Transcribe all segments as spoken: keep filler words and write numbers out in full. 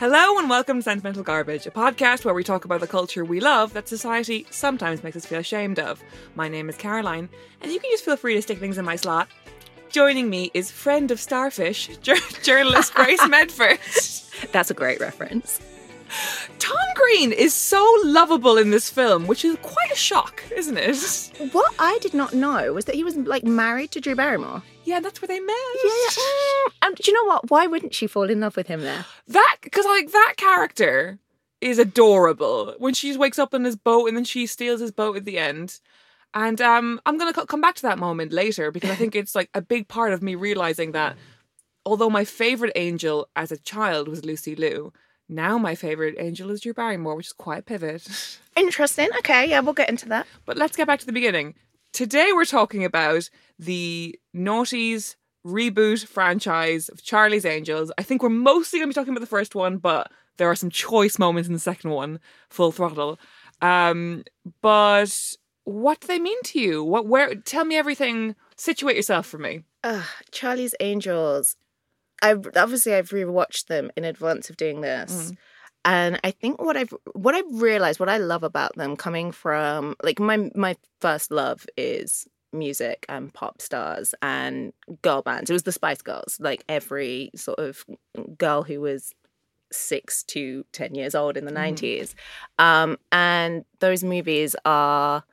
Hello and welcome to Sentimental Garbage, a podcast where we talk about the culture we love that society sometimes makes us feel ashamed of. My name is Caroline, and you can just feel free to stick things in my slot. Joining me is friend of Starfish, jur- journalist Grace Medford. That's a great reference. Tom Green is so lovable in this film, which is quite a shock, isn't it? What I did not know was that he was like married to Drew Barrymore. Yeah, that's where they met. Yeah. And do you know what? Why wouldn't she fall in love with him there? That, because like that character is adorable. When she wakes up in his boat and then she steals his boat at the end. And um, I'm going to come back to that moment later because I think it's like a big part of me realising that although my favourite angel as a child was Lucy Liu, now my favourite angel is Drew Barrymore, which is quite a pivot. Interesting. Okay, yeah, we'll get into that. But let's get back to the beginning. Today we're talking about the Naughties reboot franchise of Charlie's Angels. I think we're mostly going to be talking about the first one, but there are some choice moments in the second one, Full Throttle. Um, but what do they mean to you? What? Where? Tell me everything. Situate yourself for me. Uh, Charlie's Angels. I obviously I've rewatched them in advance of doing this, mm. and I think what I've what I've realized, what I love about them, coming from like my my first love is music and pop stars and girl bands. It was the Spice Girls. Like every sort of girl who was six to ten years old in the nineties, mm. um, and those movies are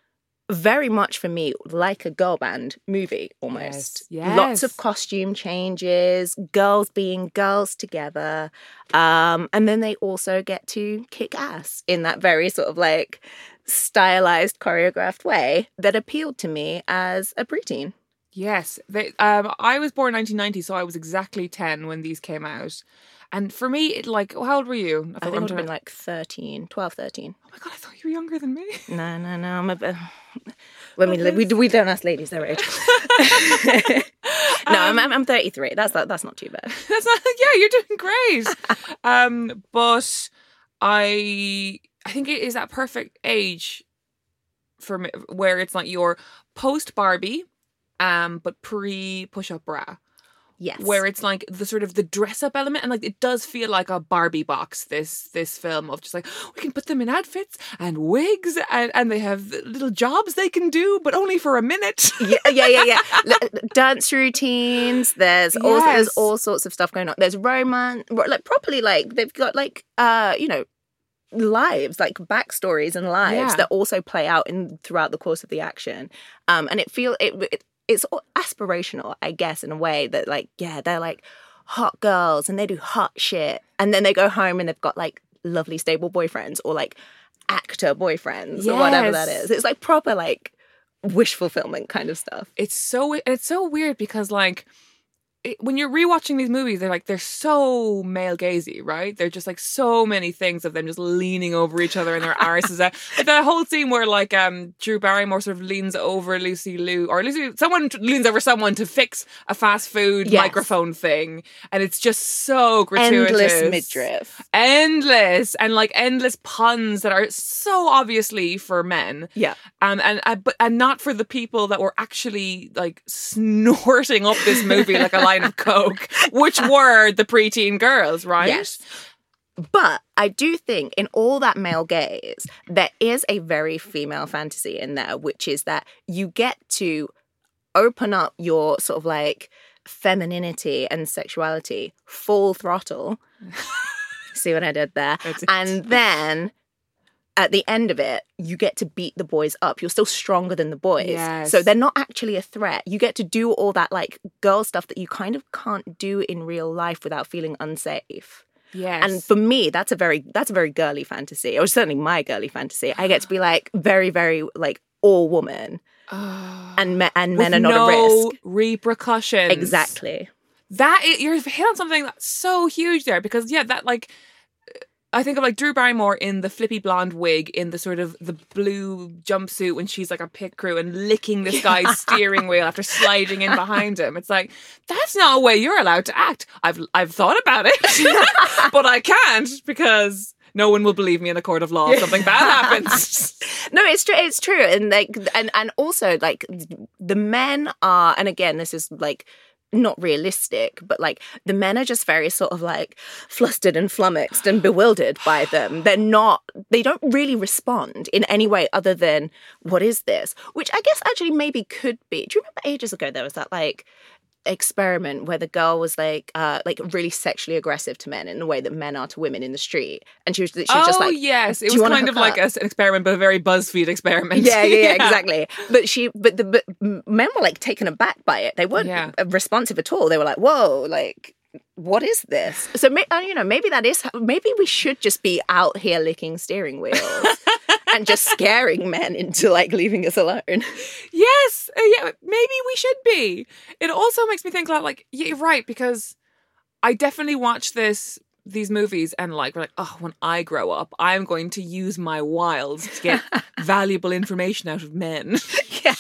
very much for me like a girl band movie almost. Yes, yes. Lots of costume changes, girls being girls together, um, and then they also get to kick ass in that very sort of like stylized, choreographed way that appealed to me as a preteen. Yes, they, um, I was born in nineteen ninety, so I was exactly ten when these came out. And for me, it like, how old were you? I, I think I would have been like thirteen, twelve, thirteen. Oh my God, I thought you were younger than me. No, no, no. I'm a bit... Well, I mean, we, we don't ask ladies their age. no, um, I'm, I'm thirty-three. That's that, that's not too bad. That's not, yeah, you're doing great. um, but I I think it is that perfect age for me where it's like your post Barbie, um, but pre push up bra. Yes. Where it's like the sort of the dress up element, and like it does feel like a Barbie box, this this film of just like we can put them in outfits and wigs and, and they have little jobs they can do, but only for a minute. yeah, yeah, yeah, yeah. Dance routines. There's all yes. there's all sorts of stuff going on. There's romance, like properly like they've got like uh you know lives, like backstories and lives yeah. that also play out in throughout the course of the action. Um, and it feel it. it It's aspirational, I guess, in a way that, like, yeah, they're, like, hot girls and they do hot shit. And then they go home and they've got, like, lovely, stable boyfriends or, like, actor boyfriends yes. or whatever that is. It's, like, proper, like, wish fulfillment kind of stuff. It's so, it's so weird because, like, it, when you're rewatching these movies, they're like, they're so male gazy, right? They're just like so many things of them just leaning over each other and their arses out. Like that whole scene where like um Drew Barrymore sort of leans over Lucy Liu, or Lucy, someone leans over someone to fix a fast food yes. microphone thing. And it's just so gratuitous. Endless midriff. Endless. And like endless puns that are so obviously for men. Yeah. Um, and, and, but, and not for the people that were actually like snorting up this movie like a line of coke, which were the preteen girls, right? Yes. But I do think in all that male gaze, there is a very female fantasy in there, which is that you get to open up your sort of like femininity and sexuality full throttle. See what I did there? And then at the end of it, you get to beat the boys up. You're still stronger than the boys. Yes. So they're not actually a threat. You get to do all that like girl stuff that you kind of can't do in real life without feeling unsafe. Yes. And for me, that's a very that's a very girly fantasy. Or certainly my girly fantasy. I get to be like very, very like all woman. Oh. And, me- and men With are not no a risk. repercussions. Exactly. That is, you're hit on something that's so huge there because yeah, that like I think of like Drew Barrymore in the flippy blonde wig in the sort of the blue jumpsuit when she's like a pit crew and licking this guy's steering wheel after sliding in behind him. It's like, that's not a way you're allowed to act. I've I've thought about it, but I can't because no one will believe me in a court of law if something bad happens. No, it's true. It's true. And like, and, and also like the men are, and again, this is like not realistic, but like the men are just very sort of like flustered and flummoxed and bewildered by them. They're not, they don't really respond in any way other than, what is this? Which I guess actually maybe could be. Do you remember ages ago there was that like experiment where the girl was like uh like really sexually aggressive to men in the way that men are to women in the street, and she was, she was oh, just like, yes, it was kind of like a, an experiment, but a very BuzzFeed experiment. Yeah, yeah, yeah, exactly. But she, but the but men were like taken aback by it. They weren't Yeah. responsive at all. They were like, "Whoa, like, what is this?" So, may- uh, you know, maybe that is. Maybe we should just be out here licking steering wheels and just scaring men into like leaving us alone. Yes, uh, yeah, maybe we should be. It also makes me think about like, yeah, you're right, because I definitely watch this these movies and like we're like, oh, when I grow up, I'm going to use my wiles to get valuable information out of men. Yeah.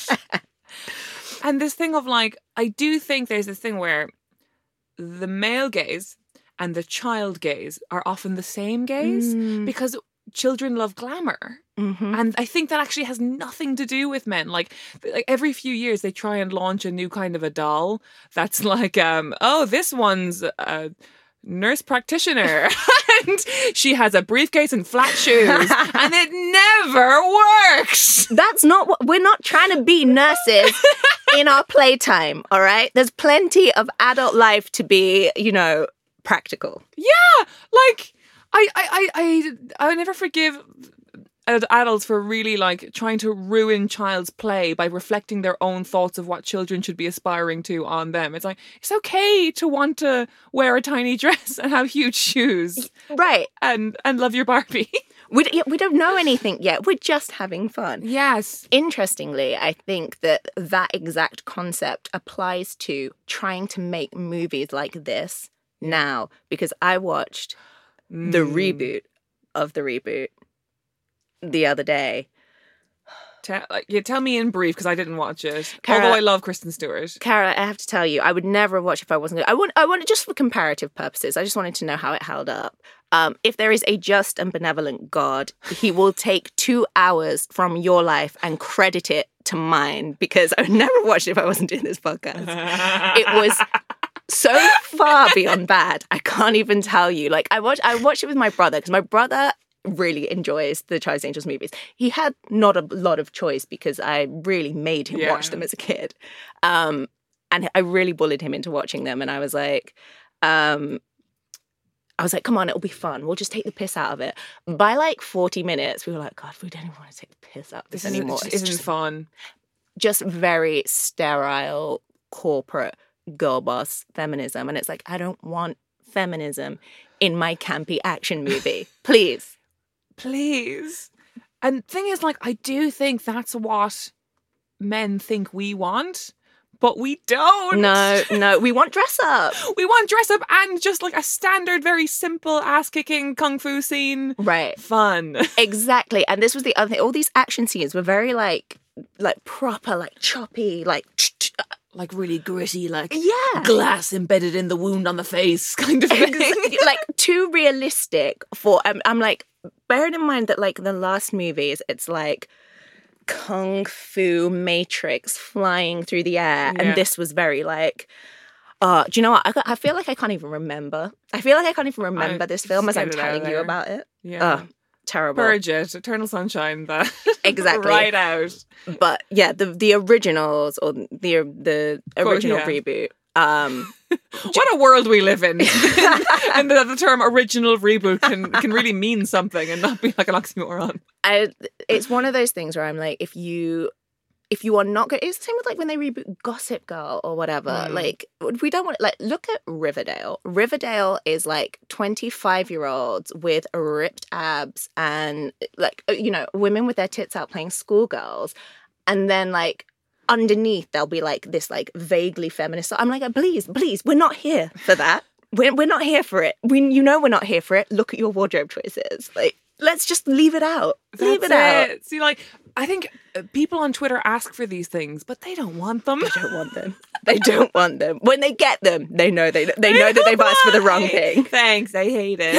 And this thing of like, I do think there's this thing where the male gaze and the child gaze are often the same gaze Mm. because children love glamour. Mm-hmm. And I think that actually has nothing to do with men. Like, like every few years they try and launch a new kind of a doll that's like, um, oh, this one's a nurse practitioner and she has a briefcase and flat shoes and it never works. That's not what we're not trying to be nurses in our playtime, all right? There's plenty of adult life to be, you know, practical. Yeah, like I I I I, I never forgive ad- adults for really like trying to ruin child's play by reflecting their own thoughts of what children should be aspiring to on them. It's like, it's okay to want to wear a tiny dress and have huge shoes Right. and and love your Barbie. We, d- yeah, we don't know anything yet. We're just having fun. Yes. Interestingly, I think that that exact concept applies to trying to make movies like this now, because I watched the Mm. reboot of the reboot the other day. Tell, like, yeah, tell me in brief because I didn't watch it. Cara- Although I love Kristen Stewart. Cara, I have to tell you, I would never watch if I wasn't good. I want, I want just for comparative purposes. I just wanted to know how it held up. Um, if there is a just and benevolent God, he will take two hours from your life and credit it to mine, because I would never watch it if I wasn't doing this podcast. It was so far beyond bad. I can't even tell you. Like I watched, I watched it with my brother because my brother really enjoys the Charlie's Angels movies. He had not a lot of choice because I really made him Yeah. watch them as a kid. Um, and I really bullied him into watching them. And I was like, um, I was like, come on, it'll be fun. We'll just take the piss out of it. By like forty minutes, we were like, God, we don't even want to take the piss out of this, This anymore. isn't, It's isn't just, fun. just very sterile, corporate, girl boss feminism. And it's like, I don't want feminism in my campy action movie. Please. Please. And thing is, like, I do think that's what men think we want, but we don't. No, no, we want dress up. We want dress up and just like a standard, very simple ass kicking kung fu scene. Right. Fun. Exactly. And this was the other thing. All these action scenes were very like, like proper, like choppy, like, Like really gritty, like yeah. glass embedded in the wound on the face kind of thing. Exactly. Like too realistic for, um, I'm like, bearing in mind that like the last movies, it's like kung fu matrix flying through the air. Yeah. And this was very like, uh, do you know what? I, got- I feel like I can't even remember. I feel like I can't even remember I- this film as just I'm get it out telling you there. about it. Yeah. Oh, terrible. Purge it. Eternal Sunshine. That Exactly. right out. But yeah, the the originals or the the original yeah. reboot. Um, What a world we live in. And the, the term original reboot can can really mean something and not be like an oxymoron. I it's one of those things where I'm like, if you if you are not good, it's the same with like when they reboot Gossip Girl or whatever. Mm. Like we don't want like look at Riverdale. Riverdale is like twenty-five year olds with ripped abs and like you know women with their tits out playing schoolgirls, and then like underneath there'll be like this like vaguely feminist. So I'm like, please, please, we're not here for that. We're we're not here for it. We you know we're not here for it. Look at your wardrobe choices. Like let's just leave it out. Leave it That's out. See, like, I think uh, people on Twitter ask for these things, but they don't want them. They don't want them. They don't want them. When they get them, they know they they know that they've asked for the wrong thing. Thanks, I hate it.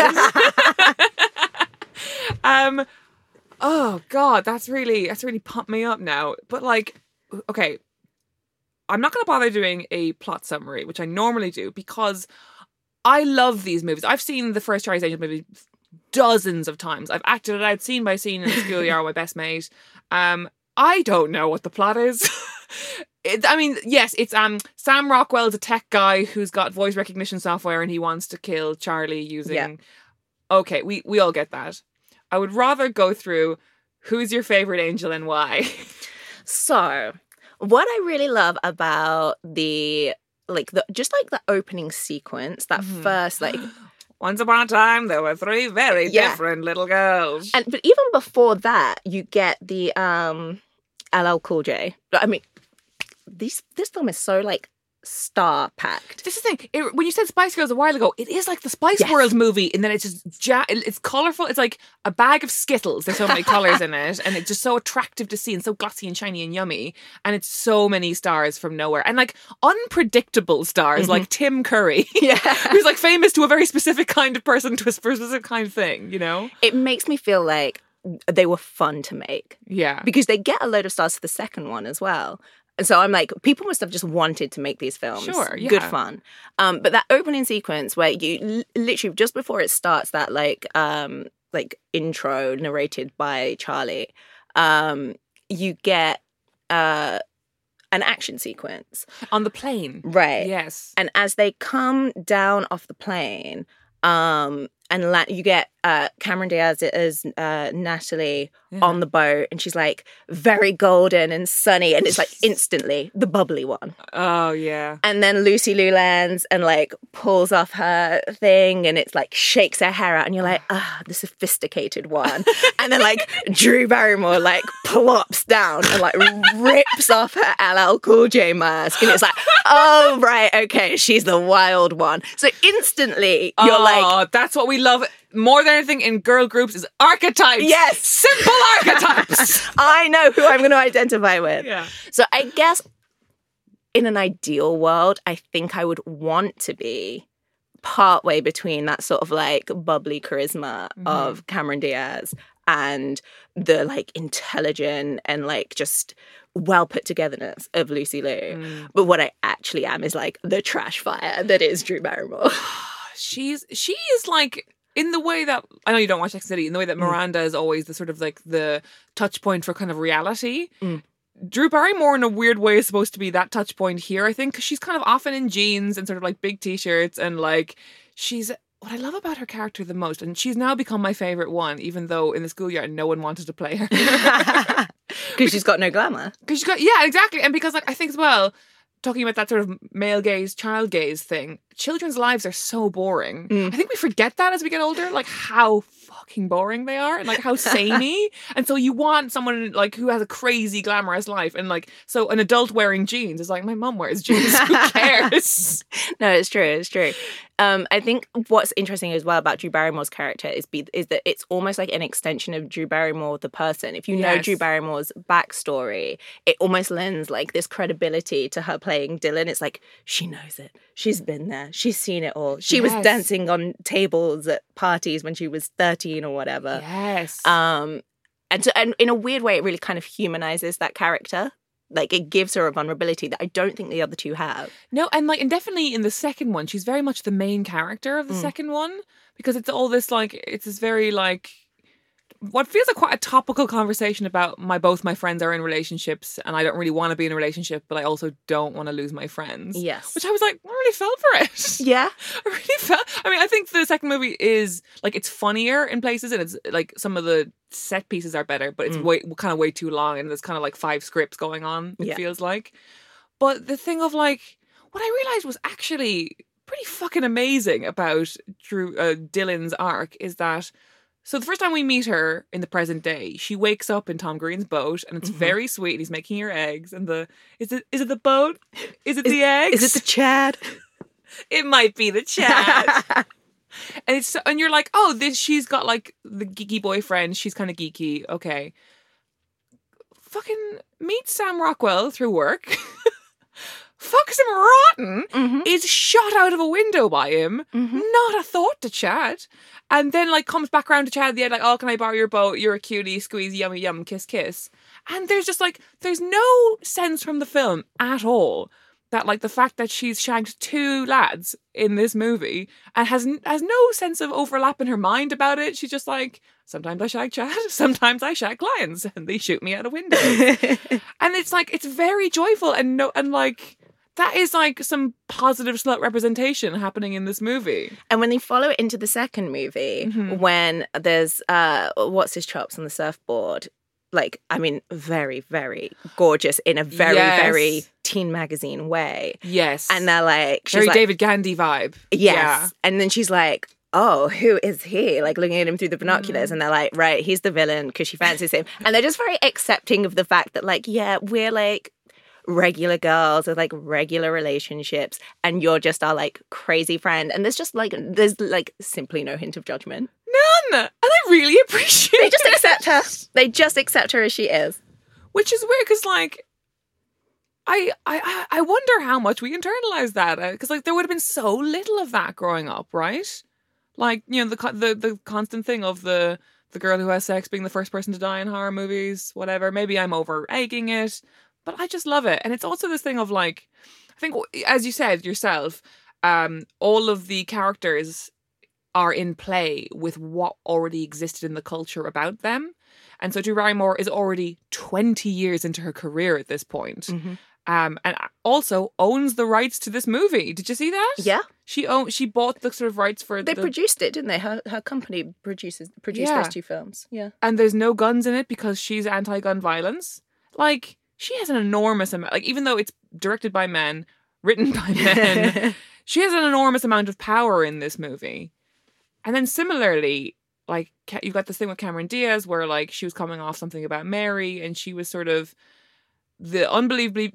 um, oh God, that's really that's really pumped me up now. But like, okay, I'm not going to bother doing a plot summary, which I normally do, because I love these movies. I've seen the first Charlie's Angels movie dozens of times. I've acted it out scene by scene in the schoolyard with my best mate. Um, I don't know what the plot is. it, I mean, yes, it's um Sam Rockwell's a tech guy who's got voice recognition software and he wants to kill Charlie using... Yeah. Okay, we, we all get that. I would rather go through who's your favourite angel and why. So, what I really love about the, like, the just like the opening sequence, that Mhm. first, like... Once upon a time, there were three very Yeah. different little girls. And but even before that, you get the um L L Cool J. I mean, these this film is so like star packed. This is the thing. It, when you said Spice Girls a while ago, it is like the Spice Yes. World movie, and then it's just ja- it's colorful. It's like a bag of Skittles. There's so many colors in it, and it's just so attractive to see, and so glossy and shiny and yummy. And it's so many stars from nowhere, and like unpredictable stars, Mm-hmm. like Tim Curry, Yeah. who's like famous to a very specific kind of person, to a specific kind of thing. You know? It makes me feel like they were fun to make Yeah. because they get a load of stars for the second one as well. And so I'm like, people must have just wanted to make these films. Sure, yeah. Good fun. Um, but that opening sequence where you l- literally just before it starts, that like um like intro narrated by Charlie, um, you get uh an action sequence. On the plane. Right. Yes. And as they come down off the plane, um, and la- you get uh, Cameron Diaz as uh, Natalie Yeah. on the boat, and she's like very golden and sunny, and it's like instantly the bubbly one. Oh yeah. And then Lucy Liu lands and like pulls off her thing, and it's like shakes her hair out, and you're like, ah, the sophisticated one. And then like Drew Barrymore like plops down and like rips off her L L Cool J mask, and it's like, oh right, okay, she's the wild one. So instantly you're oh, like, that's what we love more than anything in girl groups is archetypes. yes, Simple archetypes. I know who I'm going to identify with. Yeah. So I guess in an ideal world, I think I would want to be partway between that sort of like bubbly charisma Mhm. of Cameron Diaz and the like intelligent and like just well put togetherness of Lucy Liu. Mm. But what I actually am is like the trash fire that is Drew Barrymore. She's she is like in the way that I know you don't watch Sex and the City, in the way that Miranda is always the sort of like the touch point for kind of reality. Mm. Drew Barrymore in a weird way is supposed to be that touch point here, I think, because she's kind of often in jeans and sort of like big t-shirts, and like she's what I love about her character the most, and she's now become my favorite one, even though in the schoolyard no one wanted to play her. Because she's got no glamour. Because she's got, yeah, exactly. And because, like, I think as well, talking about that sort of male gaze, child gaze thing, children's lives are so boring. Mm. I think we forget that as we get older, like how fucking boring they are and like how samey. And so you want someone like who has a crazy glamorous life, and like, so an adult wearing jeans is like, my mum wears jeans, who cares? No, it's true. It's true. Um, I think what's interesting as well about Drew Barrymore's character is be is that it's almost like an extension of Drew Barrymore, the person. If you know Yes. Drew Barrymore's backstory, it almost lends like this credibility to her playing Dylan. It's like she knows it. She's been there. She's seen it all. She was Yes. dancing on tables at parties when she was thirteen or whatever. Yes. Um, and so, and in a weird way, it really kind of humanizes that character. Like it gives her a vulnerability that I don't think the other two have. No, and like, and definitely in the second one, she's very much the main character of the Mm. second one, because it's all this like, it's this very like, what feels like quite a topical conversation about my both my friends are in relationships, and I don't really want to be in a relationship, but I also don't want to lose my friends. Yes. Which I was like, I really fell for it. Yeah. I really felt. I mean, I think the second movie is like, it's funnier in places, and it's like some of the set pieces are better, but it's Mm. way kind of way too long, and there's kind of like five scripts going on. It Yeah. feels like. But the thing of like, what I realized was actually pretty fucking amazing about Drew uh, Dylan's arc is that. So the first time we meet her in the present day, she wakes up in Tom Green's boat, and it's Mhm. very sweet. And he's making her eggs, and the is it is it the boat? Is it Is- the eggs? Is it the Chad? It might be the chat. And it's and you're like, oh, this she's got like the geeky boyfriend. She's kind of geeky. Okay. Fucking meet Sam Rockwell through work. Fucks him rotten. mm-hmm. Is shot out of a window by him. Mm-hmm. Not a thought to chat. And then like comes back around to chat at the end, like, oh, can I borrow your boat? You're a cutie, squeeze, yummy, yum, kiss, kiss. And there's just like, there's no sense from the film at all that like the fact that she's shagged two lads in this movie and has has no sense of overlap in her mind about it. She's just like, sometimes I shag Chad, sometimes I shag clients, and they shoot me out a window. And it's like, it's very joyful and no, and like, that is like some positive slut representation happening in this movie. And when they follow it into the second movie, mm-hmm. when there's uh, what's his chops on the surfboard, like, I mean, very, very gorgeous in a very, yes. very teen magazine way. Yes. And they're like... She's very like, David Gandy vibe. Yes. Yeah. And then she's like, oh, who is he? Like, looking at him through the binoculars. Mm. And they're like, right, he's the villain because she fancies him. And they're just very accepting of the fact that, like, yeah, we're, like, regular girls with, like, regular relationships. And you're just our, like, crazy friend. And there's just, like, there's, like, simply no hint of judgment. None. And I really appreciate it. They just accept her. They just accept her as she is. Which is weird because, like, I, I, I wonder how much we internalize that. Because, like, there would have been so little of that growing up, right? Like, you know, the the the constant thing of the, the girl who has sex being the first person to die in horror movies, whatever. Maybe I'm over egging it. But I just love it. And it's also this thing of, like, I think, as you said yourself, um, all of the characters are in play with what already existed in the culture about them. And so Drew Barrymore is already twenty years into her career at this point. Mm-hmm. Um, and also owns the rights to this movie. Did you see that? Yeah. She owned, she bought the sort of rights for They the... produced it, didn't they? Her her company produces produced Yeah. those two films. Yeah. And there's no guns in it because she's anti-gun violence. Like, she has an enormous amount... Like, even though it's directed by men, written by men, she has an enormous amount of power in this movie. And then similarly, like, you've got this thing with Cameron Diaz where, like, she was coming off something about Mary and she was sort of the unbelievably...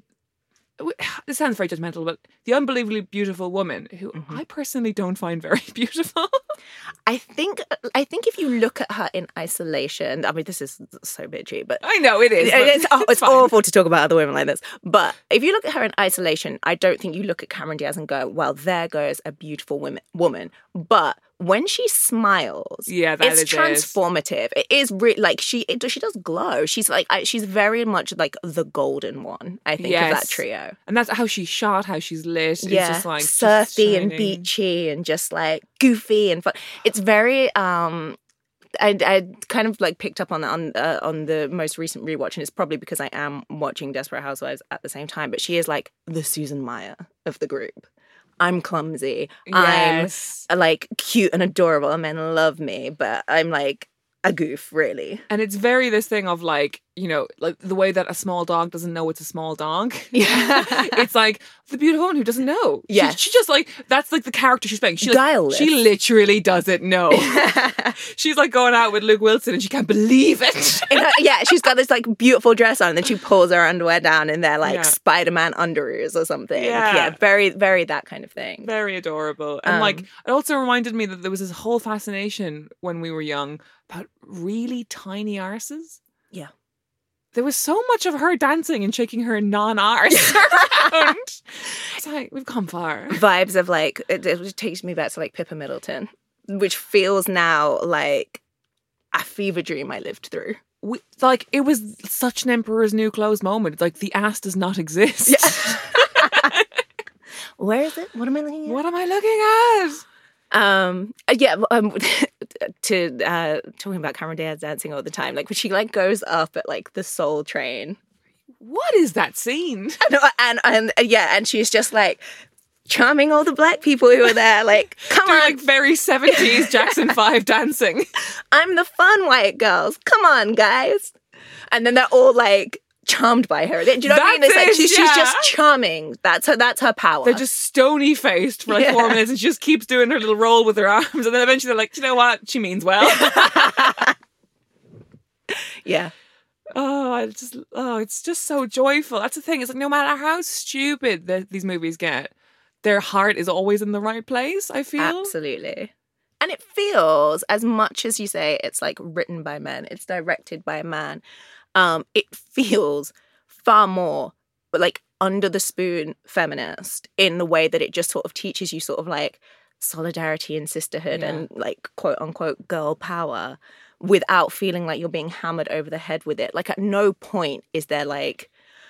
This sounds very judgmental, but the unbelievably beautiful woman who mm-hmm. I personally don't find very beautiful. I think I think if you look at her in isolation, I mean, this is so bitchy, but I know it is. It's, oh, it's, it's awful to talk about other women like this. But if you look at her in isolation, I don't think you look at Cameron Diaz and go, "Well, there goes a beautiful woman." Woman, but when she smiles, yeah, that it's it transformative. Is. It is re- like she it, she does glow. She's like I, she's very much like the golden one. I think yes. of that trio, and that's how she's shot, how she's lit. Yeah, it's just like surfy just and beachy and just like goofy and fun. It's very. um I I kind of like picked up on that on uh, on the most recent rewatch, and it's probably because I am watching Desperate Housewives at the same time. But she is like the Susan Meyer of the group. I'm clumsy. Yes. I'm like cute and adorable and men love me, but I'm like a goof, really. And it's very this thing of like, you know, like the way that a small dog doesn't know it's a small dog. Yeah. It's like the beautiful one who doesn't know. Yeah. She, she just like, that's like the character she's playing. She, like, Guileless. She literally doesn't know. She's like going out with Luke Wilson and she can't believe it. In her, yeah, she's got this like beautiful dress on and then she pulls her underwear down and they're like yeah. Spider-Man underoos or something. Yeah. yeah, very, very that kind of thing. Very adorable. And um, like, it also reminded me that there was this whole fascination when we were young about really tiny arses. Yeah. There was so much of her dancing and shaking her non-arse around. It's like, we've come far. Vibes of like, it, it takes me back to like Pippa Middleton, which feels now like a fever dream I lived through. We, like, it was such an Emperor's New Clothes moment. It's like, the ass does not exist. Yeah. Where is it? What am I looking at? What am I looking at? Um, yeah, um, to uh, talking about Cameron Diaz dancing all the time, like when she like goes up at like the Soul Train. What is that scene? And, and and yeah, and she's just like charming all the black people who are there. Like, come They're on, like very seventies Jackson Five dancing. I'm the fun white girls. Come on, guys. And then they're all like charmed by her. Do you know what I mean? It's like it, she's, yeah. she's just charming. That's her. That's her power. They're just stony faced for like yeah. four minutes, and she just keeps doing her little roll with her arms, and then eventually they're like, you know what? She means well. Yeah. Oh, I just oh, it's just so joyful. That's the thing. It's like no matter how stupid the, these movies get, their heart is always in the right place. I feel absolutely. And it feels, as much as you say it's like written by men, it's directed by a man. Um, it feels far more like under the spoon feminist in the way that it just sort of teaches you sort of like solidarity and sisterhood yeah. and like quote unquote girl power. without feeling like you're being hammered over the head with it. Like at no point is there like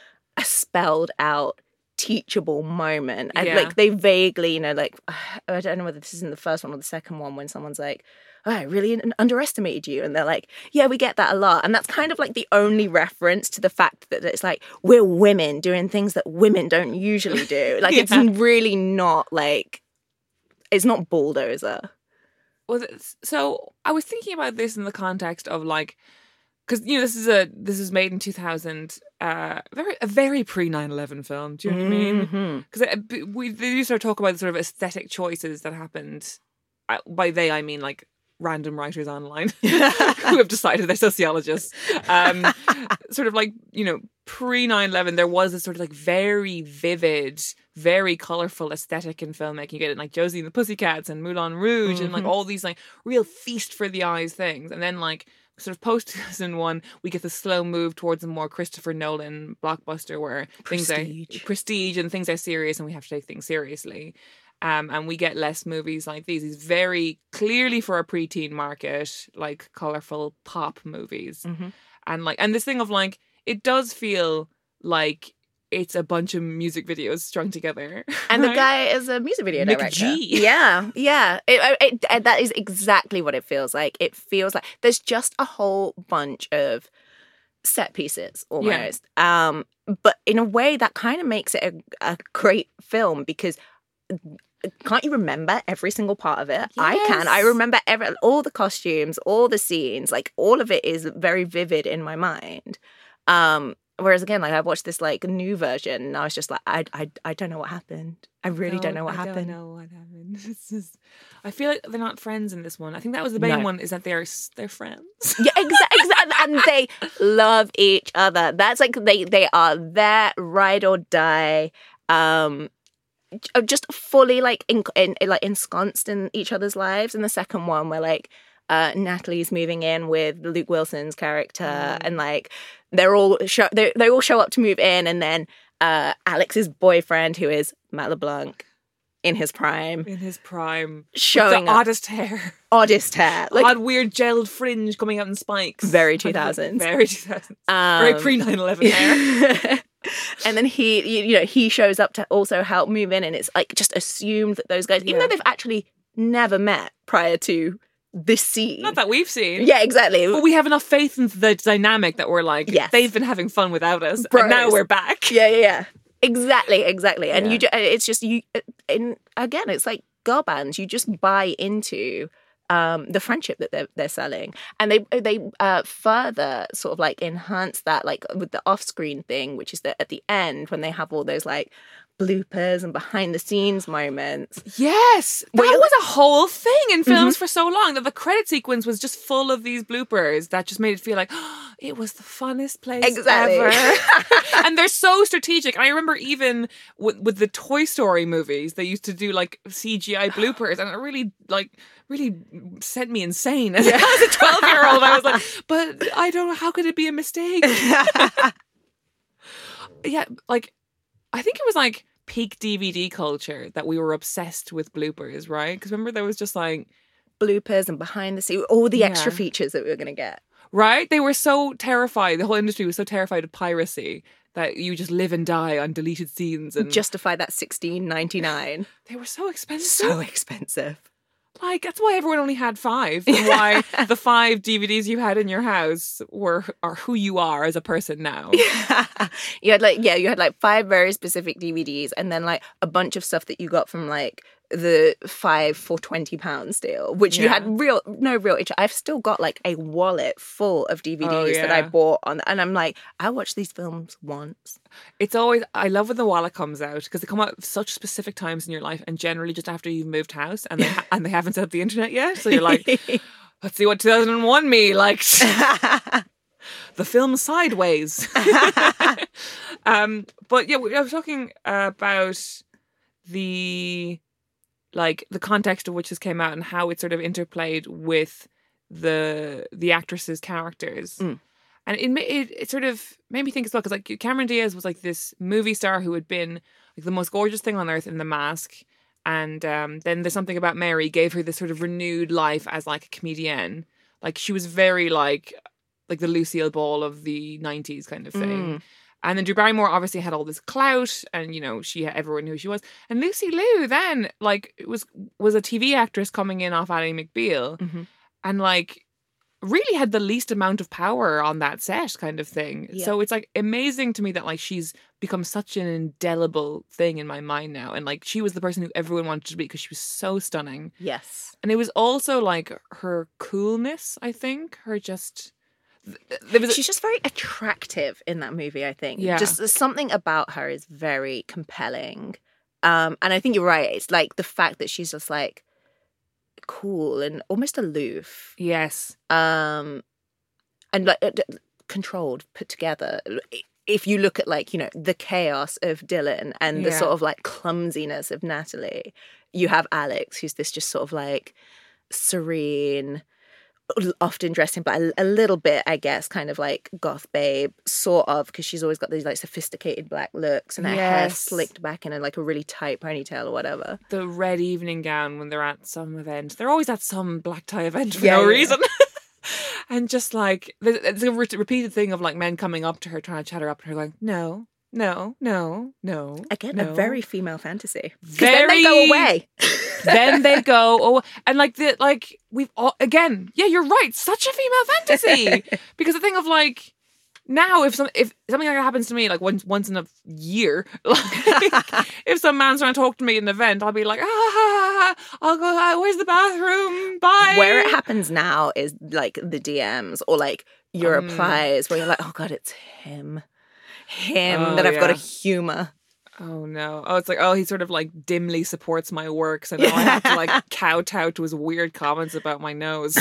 a spelled out teachable moment. And Yeah. like they vaguely, you know, like I don't know whether this is in the first one or the second one when someone's like, oh, I really underestimated you. And they're like, yeah, we get that a lot. And that's kind of like the only reference to the fact that it's like, we're women doing things that women don't usually do. Like Yeah. it's really not like, it's not Bulldozer. Well, th- so I was thinking about this in the context of like, because you know this is a this is made in two thousand, uh, very a very pre nine eleven film. Do you know what I mean? Mhm. Because we they do start talk about the sort of aesthetic choices that happened. Uh, by they, I mean like random writers online who have decided they're sociologists. Um, sort of like, you know, pre nine eleven, there was this sort of like very vivid, very colourful aesthetic in filmmaking. You get it in like Josie and the Pussycats and Moulin Rouge Mm-hmm. and like all these like real feast for the eyes things. And then like sort of post two thousand one, we get the slow move towards a more Christopher Nolan blockbuster where Prestige. things are prestige and things are serious and we have to take things seriously. Um, and we get less movies like these. These very clearly for a preteen market, like colourful pop movies. Mm-hmm. And like, and this thing of like, it does feel like it's a bunch of music videos strung together. And the right? guy is a music video Mick director. G. Yeah, yeah. It, it, it, that is exactly what it feels like. It feels like there's just a whole bunch of set pieces almost. Um, but in a way that kind of makes it a, a great film because can't you remember every single part of it? I can. I Yes. remember every, all the costumes, all the scenes, like all of it is very vivid in my mind. Um, whereas again, like I watched this like new version and I was just like, I, I, I don't know what happened. I really don't know what I happened. don't know what happened. It's just, I feel like they're not friends in this one. I think that was the main No. one, is that they're they're friends. Yeah, exactly, exactly. And they love each other. That's like they they are there, ride or die. Um, j- just fully like in, in like ensconced in each other's lives. In the second one, where like uh, Natalie's moving in with Luke Wilson's character, Mm. and like they're all show they they all show up to move in, and then uh, Alex's boyfriend, who is Matt LeBlanc in his prime, In his prime. showing With the up, oddest hair. oddest hair, like Odd, weird, gelled fringe coming out in spikes. Very two thousands. Very two thousands. um, Very pre nine eleven hair. And then he, you, you know, he shows up to also help move in, and it's like just assumed that those guys, even Yeah. though they've actually never met prior to this scene. Not that we've seen. Yeah, exactly. But we have enough faith in the dynamic that we're like, Yes. they've been having fun without us. Bros. And now we're back. Yeah, yeah, yeah. Exactly, exactly. And Yeah. you, ju- it's just you. And again, it's like girl bands. You just buy into um, the friendship that they're they're selling, and they they uh, further sort of like enhance that, like with the off screen thing, which is that at the end when they have all those like bloopers and behind the scenes moments. Yes. That Where you- was a whole thing in films Mm-hmm. for so long, that the credit sequence was just full of these bloopers that just made it feel like, oh, it was the funnest place Exactly. ever. And they're so strategic. And I remember even with, with the Toy Story movies, they used to do like C G I bloopers, and it really like really sent me insane. As, as a twelve year old, I was like, but I don't know, how could it be a mistake? Yeah, like I think it was like peak D V D culture that we were obsessed with bloopers, right? Because remember there was just like, Bloopers and behind the scene, all the extra Yeah. features that we were going to get. right? They were so terrified. The whole industry was so terrified of piracy that you just live and die on deleted scenes, and Justify that sixteen ninety-nine. they were so expensive. So expensive. Like that's why everyone only had five, and why the five D V Ds you had in your house were are who you are as a person now. You had like yeah, you had like five very specific D V Ds, and then like a bunch of stuff that you got from like the five for twenty pounds deal, which you Yeah. had real no real issue. I've still got like a wallet full of D V Ds Oh, that I yeah. bought on, and I'm like, I watched these films once. It's always, I love when the wallet comes out because they come out at such specific times in your life, and generally just after you've moved house, and they ha- and they haven't set up the internet yet. So you're like, let's see what two thousand one me liked. The film Sideways. um, but yeah, we- I was talking about the like the context of which this came out and how it sort of interplayed with the the actresses' characters. Mm. And it, ma- it it sort of made me think as well, because like Cameron Diaz was like this movie star who had been like the most gorgeous thing on earth in The Mask, and um, then There's Something About Mary gave her this sort of renewed life as like a comedienne. Like she was very like like the Lucille Ball of the nineties kind of thing. Mm. And then Drew Barrymore obviously had all this clout, and you know she everyone knew who she was. And Lucy Liu then like was was a T V actress coming in off Ally McBeal, Mhm. and like really had the least amount of power on that set, kind of thing. Yeah. So it's like amazing to me that like she's become such an indelible thing in my mind now, and like she was the person who everyone wanted to be because she was so stunning. Yes. And it was also like her coolness, I think, her just. There was a- She's just very attractive in that movie, I think. Yeah. Just there's something about her is very compelling. Um, and I think you're right. It's like the fact that she's just like cool and almost aloof. yes. Um, and like uh, d- controlled, put together. If you look at like, you know, the chaos of Dylan and the Yeah. sort of like clumsiness of Natalie, you have Alex, who's this just sort of like serene, often dressed in black, a, a little bit, I guess, kind of like goth babe, sort of, because she's always got these like sophisticated black looks and her hair Yes. slicked back in a like a really tight ponytail or whatever. The red evening gown when they're at some event. They're always at some black tie event for Yeah, no yeah. reason. And just like, there's there's a re- repeated thing of like men coming up to her, trying to chat her up, and her going, no, no, no, no. Again, no. a very female fantasy. Because then they go Very- away. Then they go, oh, and like the like we've all again, yeah, you're right, such a female fantasy. Because the thing of like now, if some if something like that happens to me, like once once in a year, like if some man's trying to talk to me at an event, I'll be like, ah, I'll go. Ah, where's the bathroom? Bye. Where it happens now is like the D Ms or like your Um. replies where you're like, oh God, it's him. Him Oh, that I've got to yeah. humour. Oh no! Oh, it's like oh, he sort of like dimly supports my work, so now I have to like kowtow to his weird comments about my nose.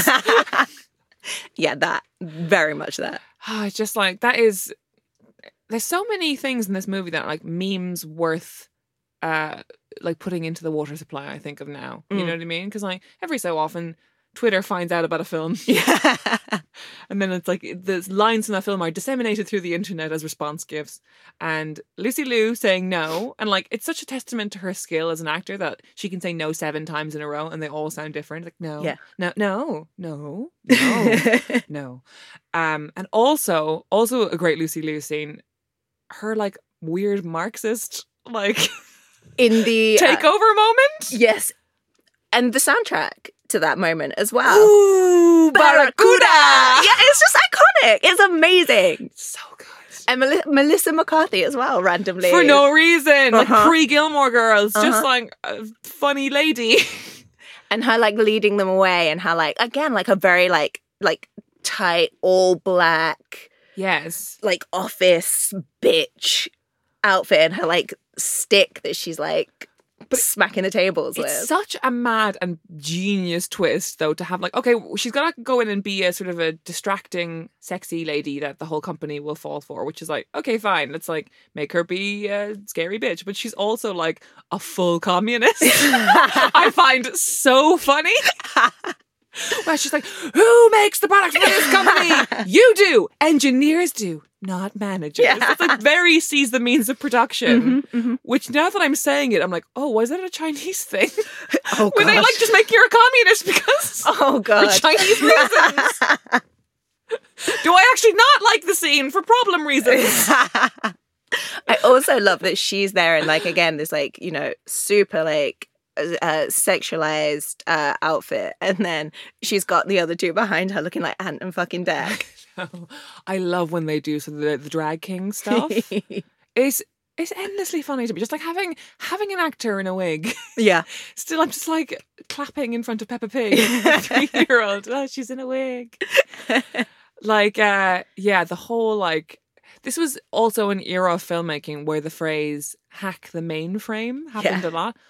Yeah, that. Very much that. Ah, it's just like that is. There's so many things in this movie that are like memes worth, uh, like putting into the water supply. I think of now. You Mm. know what I mean? Because like every so often, Twitter finds out about a film, Yeah. and then it's like the lines from that film are disseminated through the internet as response gifs. And Lucy Liu saying no, and like it's such a testament to her skill as an actor that she can say no seven times in a row, and they all sound different. Like no, Yeah. no, no, no, no. No. Um, and also, also a great Lucy Liu scene, her like weird Marxist like In the uh, takeover moment. yes, and the soundtrack to that moment as well. Ooh, Barracuda! Yeah, it's just iconic. It's amazing. So good. And Mel- Melissa McCarthy as well, randomly. For no reason. Like Uh-huh. pre Gilmore Girls. Just Uh-huh. like a funny lady. And her like leading them away, and her like again like a very like like tight all black Yes. like office bitch outfit, and her like stick that she's like smacking the tables It's with. such a mad and genius twist, though, to have like, okay, she's gonna go in and be a sort of a distracting, sexy lady that the whole company will fall for, which is like, okay, fine, let's like make her be a scary bitch. But she's also like a full communist. I find so funny. Where she's like, who makes the product for this company? You do. Engineers do, not managers. Yeah. It's like very sees the means of production. Mhm, mhm. Which now that I'm saying it, I'm like, oh, was that a Chinese thing? Oh Were they like gosh. just make you a communist because Oh god. for Chinese reasons? Do I actually not like the scene for problem reasons? I also love that she's there and like again this like you know super like uh, sexualized uh, outfit, and then she's got the other two behind her looking like Ant and fucking Dec. I love when they do so the, the drag king stuff. It's it's endlessly funny to me. Just like having having an actor in a wig. Yeah. Still, I'm just like clapping in front of Peppa Pig, three year old. Oh, she's in a wig. Like, uh, yeah, the whole like. This was also an era of filmmaking where the phrase "hack the mainframe" happened Yeah. a lot.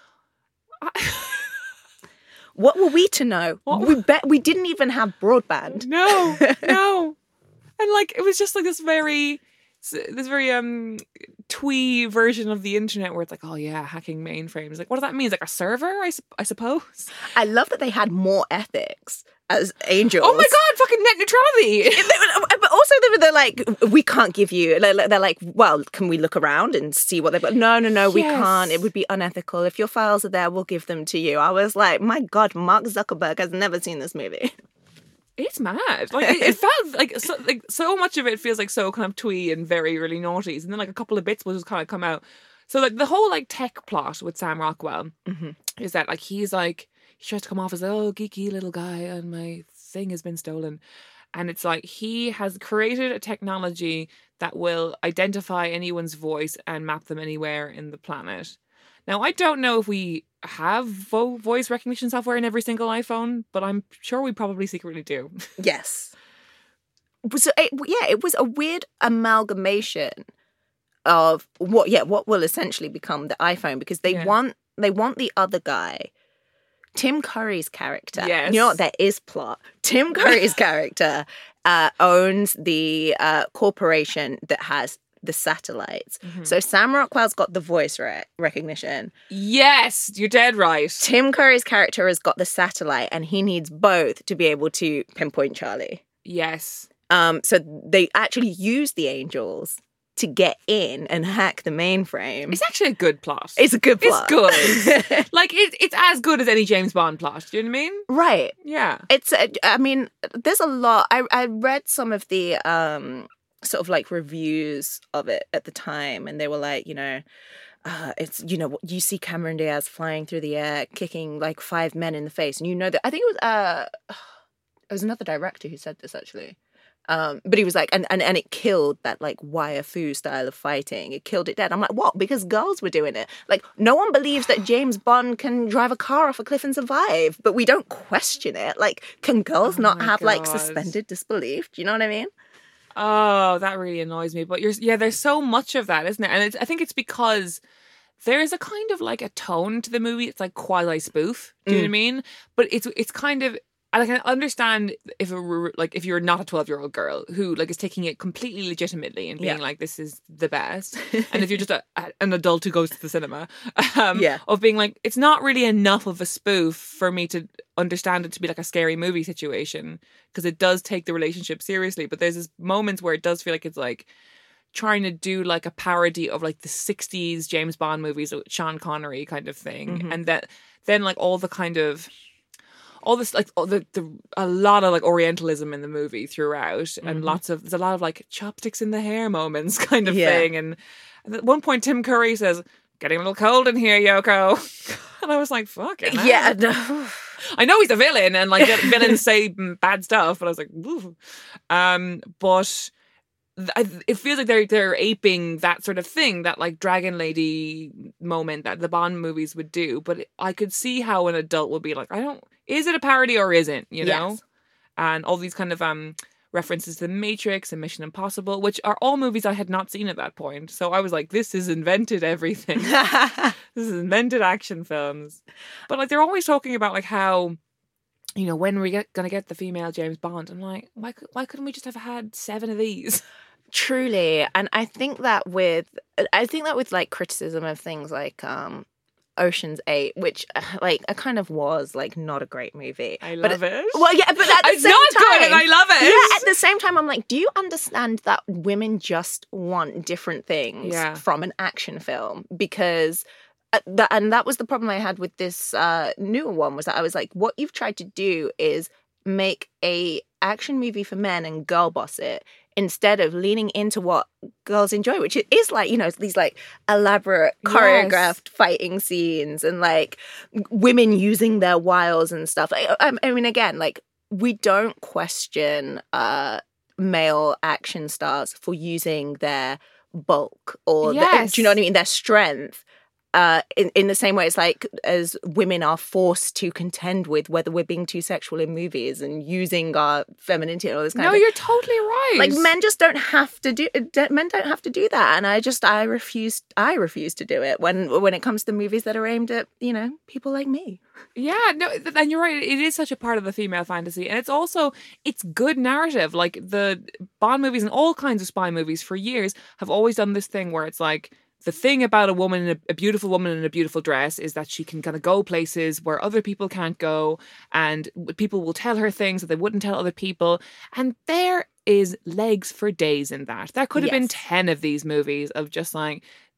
What were we to know? What- We bet we didn't even have broadband. No, no, and like it was just like this very, this very um twee version of the internet where it's like, oh yeah, hacking mainframes. Like, what does that mean? It's like a server, I, sup- I suppose. I love that they had more ethics as angels. Oh my god, fucking net neutrality. But also they were they're like, we can't give you. They're they're like, well, can we look around and see what they've got? No, no, no, we Yes. can't. It would be unethical. If your files are there, we'll give them to you. I was like, my God, Mark Zuckerberg has never seen this movie. It's mad. Like it, it felt like so, like so much of it feels like so kind of twee and very early noughties, and then like a couple of bits will just kind of come out. So like the whole like tech plot with Sam Rockwell Mm-hmm. is that like he's like he tries to come off as oh geeky little guy and my thing has been stolen, and it's like he has created a technology that will identify anyone's voice and map them anywhere in the planet. Now I don't know if we have vo- voice recognition software in every single iPhone, but I'm sure we probably secretly do. Yes. So it, yeah, it was a weird amalgamation of what yeah what will essentially become the iPhone, because they Yeah. want they want the other guy, Tim Curry's character. Yes. You know what? There is plot. Tim Curry's character uh, owns the uh, corporation that has the satellites. Mhm. So Sam Rockwell's got the voice re- recognition. Yes, you're dead right. Tim Curry's character has got the satellite, and he needs both to be able to pinpoint Charlie. Yes. Um, so they actually use the angels to get in and hack the mainframe. It's actually a good plot. It's a good It's plot. good. Like it, it's as good as any James Bond plot. Do you know what I mean? Right. Yeah. It's, uh, I mean, there's a lot. I, I read some of the um, sort of like reviews of it at the time, and they were like, you know, uh, it's, you know, you see Cameron Diaz flying through the air, kicking like five men in the face. And you know that, I think it was, uh, it was another director who said this actually. Um, but he was like, and, and, and it killed that like wire fu style of fighting. It killed it dead. I'm like, what? Because girls were doing it. Like, no one believes that James Bond can drive a car off a cliff and survive, but we don't question it. Like, can girls Oh not my have like God. suspended disbelief? Do you know what I mean? Oh, that really annoys me. But you're yeah, there's so much of that, isn't it? And it's, I think it's because there's a kind of like a tone to the movie. It's like quasi spoof. Do you know what I mean? But it's it's kind of I can understand if it were like if you're not a twelve year old girl who like is taking it completely legitimately and being Yeah. like this is the best, and if you're just a, a- an adult who goes to the cinema, um, Yeah. of being like it's not really enough of a spoof for me to understand it to be like a scary movie situation, because it does take the relationship seriously. But there's this moments where it does feel like it's like trying to do like a parody of like the sixties James Bond movies with Sean Connery kind of thing, Mhm. and that then like all the kind of all this like all the, the a lot of like Orientalism in the movie throughout, and Mhm. lots of there's a lot of like chopsticks in the hair moments kind of Yeah. thing. And at one point Tim Curry says, "Getting a little cold in here, Yoko," and I was like, "Fuck it." Yeah. No. I know he's a villain and like villains say bad stuff, but I was like, "Woo." um, but th- it feels like they're they're aping that sort of thing, that like Dragon Lady moment that the Bond movies would do. But I could see how an adult would be like, I don't, is it a parody or isn't, you know? Yes. And all these kind of um references to The Matrix and Mission Impossible, which are all movies I had not seen at that point. So I was like, this is invented everything. This is invented action films. But like they're always talking about like how, you know, when are we get, gonna get the female James Bond? I'm like, why cou- why couldn't we just have had seven of these? Truly. And I think that with I think that with like criticism of things like um Ocean's Eight, which uh, like it kind of was like not a great movie. I But love it. Well, yeah, but at the It's same not time, good and I love it. Yeah, at the same time, I'm like, do you understand that women just want different things Yeah. from an action film? Because uh, that, and that was the problem I had with this uh, newer one, was that I was like, what you've tried to do is make a action movie for men and girl boss it, instead of leaning into what girls enjoy, which it is like, you know, these like elaborate choreographed fighting scenes and like women using their wiles and stuff. I, I, I mean, again, like we don't question uh, male action stars for using their bulk or their- Yes. do you know what I mean? Their strength. Uh, in, in the same way, it's like as women are forced to contend with whether we're being too sexual in movies and using our femininity and all this kind No, of thing. you're totally right. Like men just don't have to do don't- men don't have to do that, and I just I refuse I refuse to do it when when it comes to movies that are aimed at, you know, people like me. Yeah, no, th- and you're right. It is such a part of the female fantasy, and it's also it's good narrative. Like the Bond movies and all kinds of spy movies for years have always done this thing where it's like the thing about a woman, in a, a beautiful woman in a beautiful dress, is that she can kind of go places where other people can't go, and w- people will tell her things that they wouldn't tell other people. And there is legs for days in that. There could have been Yes. ten of these movies of just like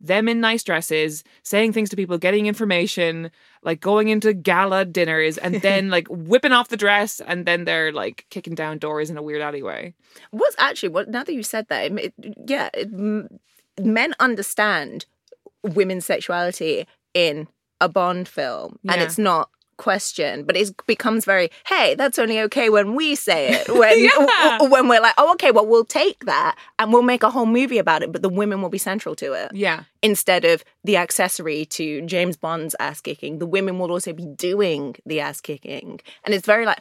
them in nice dresses, saying things to people, getting information, like going into gala dinners, and then like whipping off the dress, and then they're like kicking down doors in a weird alleyway. What's actually what? Now that you said that, it, it, yeah, it, m- men understand women's sexuality in a Bond film, and Yeah. it's not questioned, but it becomes very, hey, that's only okay when we say it. When Yeah. w- when we're like, oh, okay, well, we'll take that and we'll make a whole movie about it, but the women will be central to it. Yeah. Instead of the accessory to James Bond's ass kicking, the women will also be doing the ass kicking. And it's very like,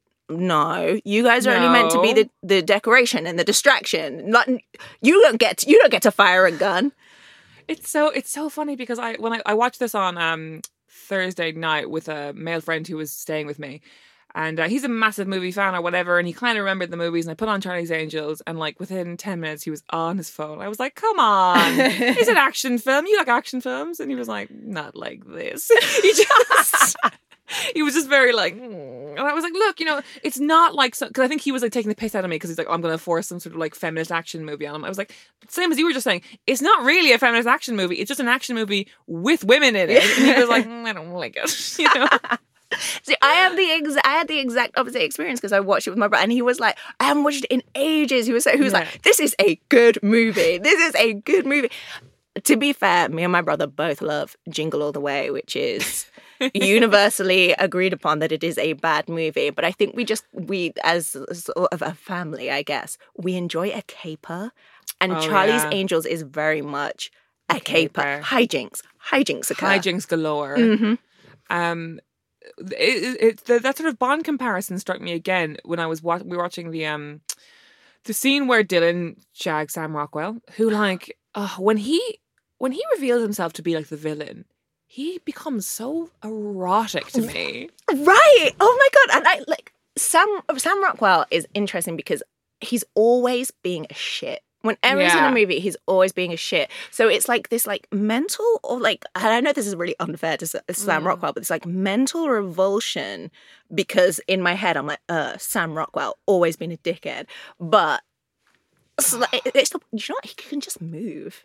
no, you guys are only meant to be No. the, the decoration and the distraction. Not you don't get to, you don't get to fire a gun. It's so it's so funny because I when I, I watched this on um Thursday night with a male friend who was staying with me, and uh, he's a massive movie fan or whatever, and he kind of remembered the movies, and I put on Charlie's Angels, and like within ten minutes he was on his phone. I was like, come on, it's an action film, you like action films? And he was like, not like this. He just he was just very like, mm. And I was like, look, you know, it's not like, because I think he was like taking the piss out of me because he's like, oh, I'm going to force some sort of like feminist action movie on him. I was like, same as you were just saying, it's not really a feminist action movie. It's just an action movie with women in it. And he was like, mm, I don't like it. You know? See, I have the ex- I had the exact opposite experience because I watched it with my brother, and he was like, I haven't watched it in ages. He was so, he was Yeah. like, this is a good movie. This is a good movie. To be fair, me and my brother both love Jingle All the Way, which is universally agreed upon that it is a bad movie. But I think we just, we, as sort of a family, I guess, we enjoy a caper. And Oh, Charlie's yeah. Angels is very much a caper. caper. Hijinks. Hijinks occur. Hijinks galore. Mm-hmm. Um, it, it, it, the, that sort of Bond comparison struck me again when I was wa- we were watching the um the scene where Dylan shags Sam Rockwell, who like uh, when he when he reveals himself to be like the villain, he becomes so erotic to me. Right. Oh my god. And I like Sam Sam Rockwell is interesting because he's always being a shit. Whenever he's in Yeah. a movie, he's always being a shit. So it's like this like mental or like, and I know this is really unfair to S- Sam Mm. Rockwell, but it's like mental revulsion because in my head I'm like, uh, Sam Rockwell, always been a dickhead. But it's like, it- it's the, you know what? He can just move.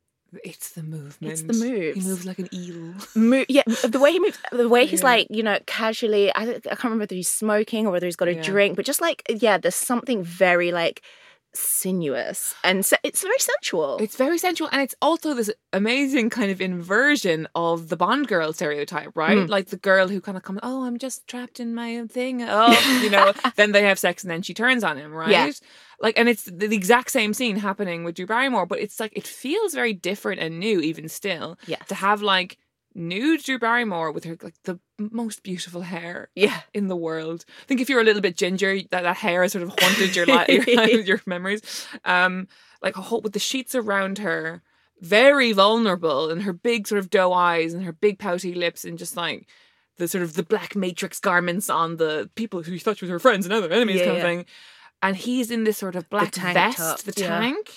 It's the movement. It's the moves. He moves like an eel. Mo- yeah, the way he moves, the way he's Yeah. like, you know, casually. I, I can't remember whether he's smoking or whether he's got a Yeah. drink, but just like, yeah, there's something very like sinuous and se- it's very sensual. It's very sensual, and it's also this amazing kind of inversion of the Bond girl stereotype, right? Mm. Like the girl who kind of comes, oh, I'm just trapped in my own thing. Oh, you know, then they have sex and then she turns on him, right? Yeah. Like, and it's the, the exact same scene happening with Drew Barrymore, but it's like, it feels very different and new even still Yes. to have like nude Drew Barrymore with her like the most beautiful hair Yeah. in the world. I think if you're a little bit ginger, that, that hair has sort of haunted your life, your, your memories. Um, like a whole, with the sheets around her, very vulnerable, and her big sort of doe eyes and her big pouty lips, and just like the sort of the black matrix garments on the people who she thought she was her friends and other enemies Yeah, kind yeah. of thing. And he's in this sort of black tank vest, top, the yeah. tank,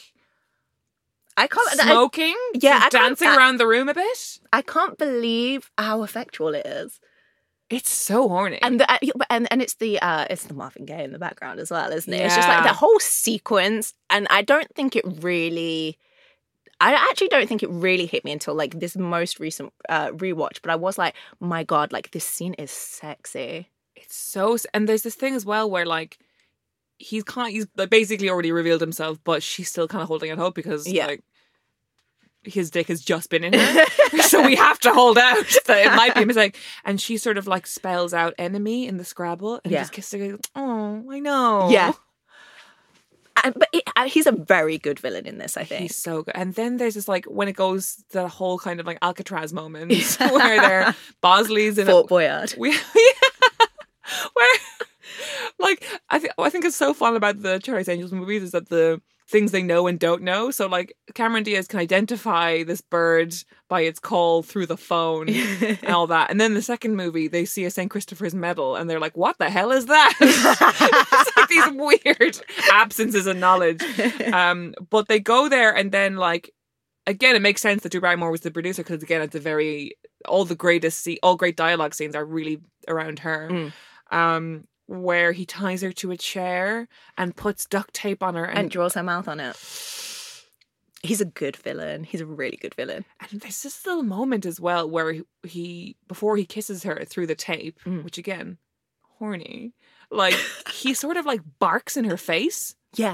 I can't I, smoking, yeah, sort of I can't- dancing I- around the room a bit. I can't believe how effectual it is. It's so horny. And the, uh, and and it's the uh it's the Marvin Gaye in the background as well, isn't it? It's just like Yeah. the whole sequence, and I don't think it really I actually don't think it really hit me until like this most recent uh rewatch, but I was like, my god, like this scene is sexy. It's so, and there's this thing as well where like he's kind, he's like basically already revealed himself, but she's still kind of holding out hope because Yeah. like his dick has just been in her, so we have to hold out that it might be a mistake. And she sort of like spells out "enemy" in the Scrabble, and Yeah. he just kisses her. Oh, I know. Yeah. And, but it, uh, he's a very good villain in this, I think. He's so good. And then there's this like when it goes the whole kind of like Alcatraz moment where they're Bosley's in Fort a, Boyard. we yeah, where like I think I think it's so fun about the Charlie's Angels movies is that the things they know and don't know. So like Cameron Diaz can identify this bird by its call through the phone and all that. And then the second movie they see a Saint Christopher's medal and they're like, what the hell is that? It's like these weird absences of knowledge. Um, but they go there and then like again, it makes sense that Drew Barrymore was the producer because again, at the very all the greatest, se- all great dialogue scenes are really around her. Mm. Um, where he ties her to a chair and puts duct tape on her, and, And draws her mouth on it. He's a good villain. He's a really good villain. And there's this little moment as well where he, he before he kisses her through the tape, Mm. which again, horny, like he sort of like barks in her face. Yeah.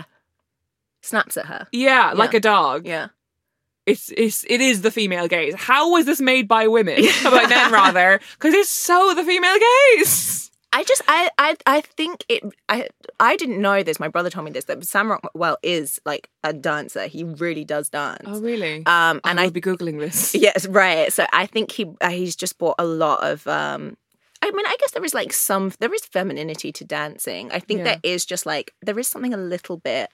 Snaps at her. Yeah, like Yeah. a dog. Yeah. It's, it's it is the female gaze. How was this made by women? By men rather, because it's so the female gaze. I just I, I I think it I I didn't know this. My brother told me this, that Sam Rockwell is like a dancer. He really does dance. Oh really? Um And and I I'll be googling this. yes, right. So I think he uh, he's just brought a lot of um I mean, I guess there is like some there is femininity to dancing. I think Yeah. there is just like there is something a little bit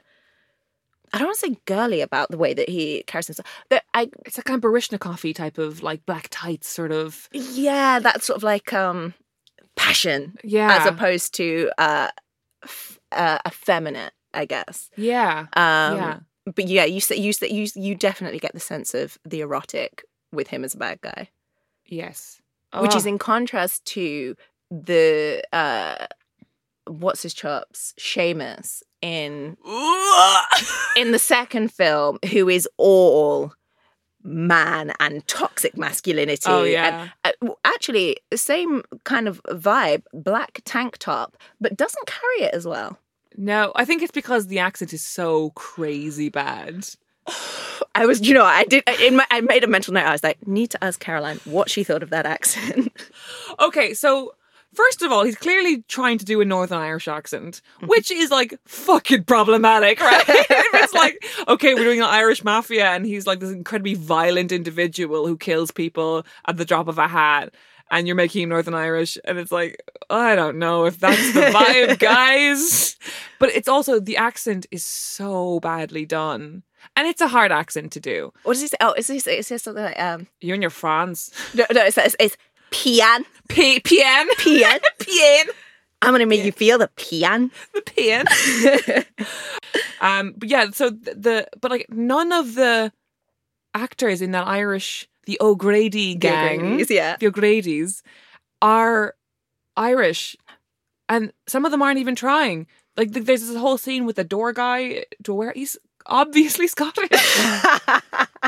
I don't want to say girly about the way that he carries himself. That I It's a kind of Baryshnikov-y type of like black tights sort of. yeah, that's sort of like um passion Yeah. as opposed to uh, f- uh effeminate, I guess. Yeah. Um yeah. but yeah, you say you say you you definitely get the sense of the erotic with him as a bad guy. Yes. Which is Oh. in contrast to the uh what's his chops? Seamus in in the second film, who is all man and toxic masculinity. Oh yeah. And, uh, actually, same kind of vibe, black tank top, but doesn't carry it as well. No, I think it's because the accent is so crazy bad. I was, you know, I did. In my, I made a mental note. I was like, need to ask Caroline what she thought of that accent. Okay, so first of all, he's clearly trying to do a Northern Irish accent, which is like fucking problematic, right? If it's like, okay, we're doing an Irish mafia, and he's like this incredibly violent individual who kills people at the drop of a hat, and you're making him Northern Irish, and it's like, I don't know if that's the vibe, guys. But it's also, the accent is so badly done. And it's a hard accent to do. What does he say? Oh, is he say, is he something like, um, You and your France. no, no, it's, it's, it's pian. P- Pian. Pian. Pian. I'm going to make you feel the pian. The pian. um, but yeah, so the, the, but like none of the actors in that Irish, the O'Grady gang, O'Grady's, yeah. the O'Grady's, are Irish. And some of them aren't even trying. Like th- there's this whole scene with the door guy, to where he's obviously Scottish. Also,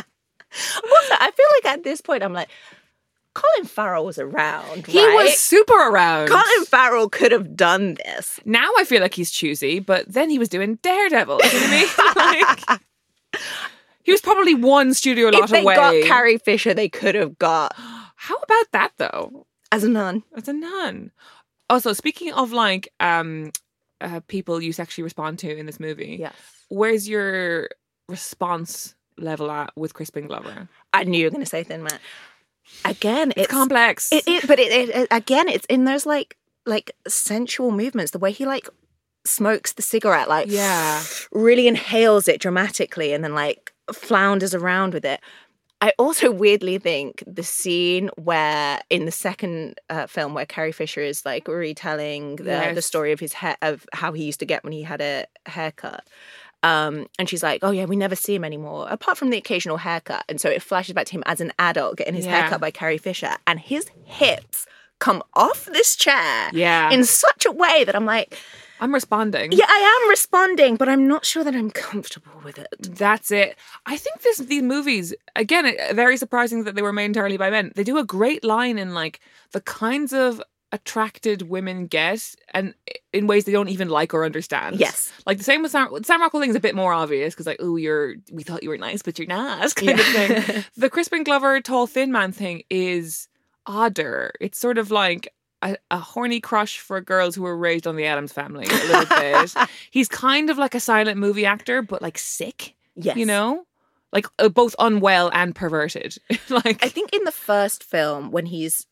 I feel like at this point, I'm like, Colin Farrell was around, He right? was super around. Colin Farrell could have done this. Now I feel like he's choosy, but then he was doing Daredevil. You know what I mean? Like, he was probably one studio lot If they away. got Carrie Fisher, they could have got How about that though? as a nun. As a nun. Also, speaking of like um uh, people you sexually respond to in this movie, Yes. where's your response level at with Crispin Glover? I knew you were going to say Thin Man. Again, it's, It's complex. It, it, but it, it, it- again, it's in those like like sensual movements. The way he like smokes the cigarette, like Yeah. really inhales it dramatically, and then like flounders around with it. I also weirdly think the scene where in the second uh, film where Carrie Fisher is like retelling the, the Yes. story of his hair, of how he used to get when he had a haircut. Um, and she's like, oh yeah, we never see him anymore, apart from the occasional haircut. And so it flashes back to him as an adult getting his Yeah. haircut by Carrie Fisher. And his hips come off this chair Yeah. in such a way that I'm like, I'm responding. yeah, I am responding, but I'm not sure that I'm comfortable with it. That's it. I think this these movies, again, it- very surprising that they were made entirely by men. They do a great line in like the kinds of attracted women get, and in ways they don't even like or understand. Yes. Like the same with Sam, Sam Rockwell thing is a bit more obvious because like, oh, you're we thought you were nice, but you're not kind of thing. The Crispin Glover tall thin man thing is odder. It's sort of like a, a horny crush for girls who were raised on the Addams Family a little bit. He's kind of like a silent movie actor, but like sick. Yes. You know, like uh, both unwell and perverted. Like I think in the first film, when he's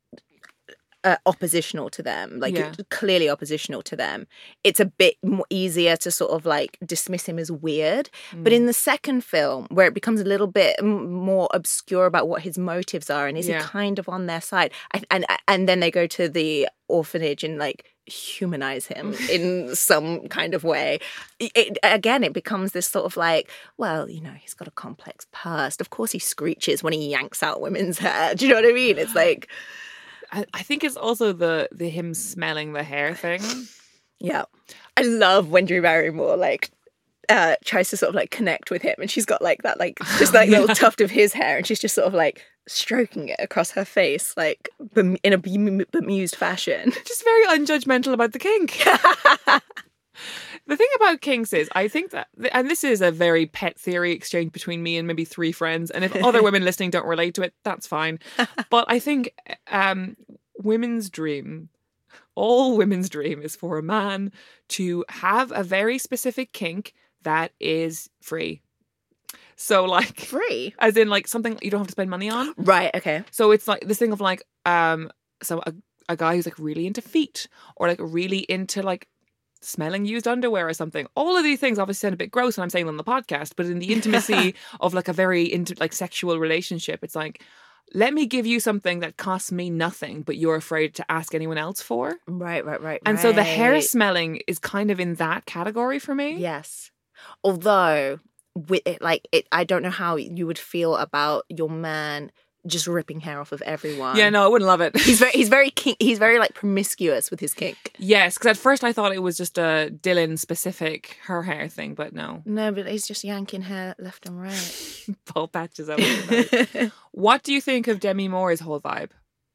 uh, oppositional to them, like Yeah. clearly oppositional to them, it's a bit more easier to sort of like dismiss him as weird. But Mm. in the second film, where it becomes a little bit m- more obscure about what his motives are, and is Yeah. he kind of on their side? I, and and then they go to the orphanage and like humanize him in some kind of way. It, it- again, it becomes this sort of like, well, you know, he's got a complex past. Of course, he screeches when he yanks out women's hair. Do you know what I mean? It's like, I, I think it's also the the him smelling the hair thing. yeah. I love when Drew Barrymore like uh, tries to sort of like connect with him, and she's got like that, like just like little tuft of his hair, and she's just sort of like stroking it across her face, like bem- in a bem- bemused fashion. Just very unjudgmental about the kink. The thing about kinks is, I think that, and this is a very pet theory exchange between me and maybe three friends, and if other women listening don't relate to it, that's fine. But I think um, women's dream, all women's dream is for a man to have a very specific kink that is free. So like... Free? As in like something you don't have to spend money on. Right, okay. So it's like this thing of like, um, so a, a guy who's like really into feet, or like really into like smelling used underwear or something. All of these things obviously sound a bit gross when I'm saying them on the podcast, but in the intimacy of like a very into like sexual relationship, it's like, let me give you something that costs me nothing, but you're afraid to ask anyone else for. Right, right, right. And right. so the hair smelling is kind of in that category for me. Yes. Although with it, like it, I don't know how you would feel about your man just ripping hair off of everyone. Yeah, no, I wouldn't love it. He's very, he's very, kink, he's very like promiscuous with his kink. Yes, because at first I thought it was just a Dylan specific her hair thing, but no. No, but he's just yanking hair left and right. Bald patches over it. What do you think of Demi Moore's whole vibe?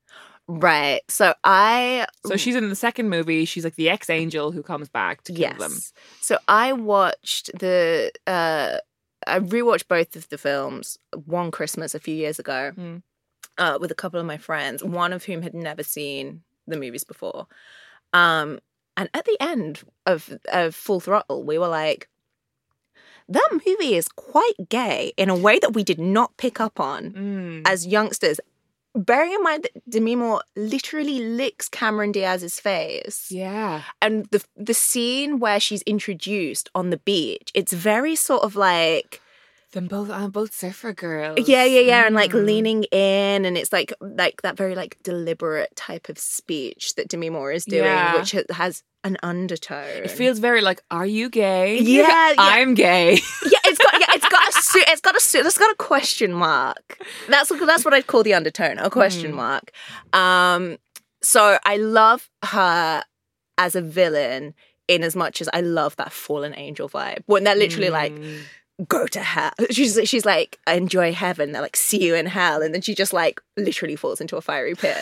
Right. So I... So she's in the second movie. She's like the ex-angel who comes back to kill yes. them. So I watched the... Uh, I rewatched both of the films one Christmas a few years ago mm. uh, with a couple of my friends, one of whom had never seen the movies before. Um, and at the end of, of Full Throttle, we were like, that movie is quite gay in a way that we did not pick up on mm. as youngsters. Bearing in mind that Demi Moore literally licks Cameron Diaz's face. Yeah. And the the scene where she's introduced on the beach, it's very sort of like... Them both, I'm both surfer girls. Yeah, yeah, yeah. Mm. And like Mm. leaning in, and it's like like that very like deliberate type of speech that Demi Moore is doing, Yeah. which ha- has an undertone. It feels very like, are you gay? Yeah, yeah. I'm gay. Yeah, it's got yeah, it's got a su- it's got a su- it's got a question mark. That's that's what I'd call the undertone, a question Mm. mark. Um, so I love her as a villain in as much as I love that fallen angel vibe. When they're literally like, Mm. go to hell. She's she's like, enjoy heaven. They're like, see you in hell, and then she just like literally falls into a fiery pit.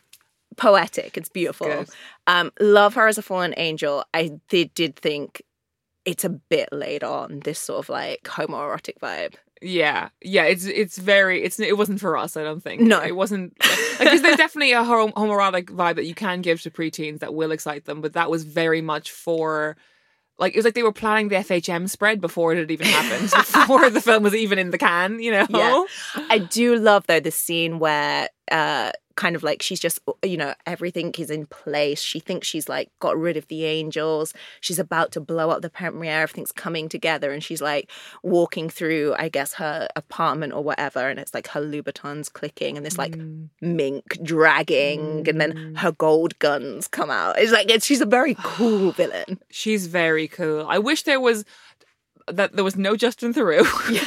Poetic. It's beautiful. Good. Um, love her as a fallen angel. I did did think it's a bit laid on, this sort of like homoerotic vibe. Yeah, yeah, it's it's very it's it wasn't for us. I don't think. No. It wasn't like, because there's definitely a hom- homoerotic vibe that you can give to preteens that will excite them, but that was very much for. Like, it was like they were planning the F H M spread before it had even happened, before the film was even in the can, you know? Yeah. I do love, though, the scene where uh, kind of like she's just, you know, everything is in place. She thinks she's like got rid of the angels. She's about to blow up the premiere. Everything's coming together. And she's like walking through, I guess, her apartment or whatever. And it's like her Louboutins clicking and this like Mm. mink dragging. Mm. And then her gold guns come out. It's like, it's, she's a very cool villain. She's very cool. I wish there was that there was no Justin Theroux,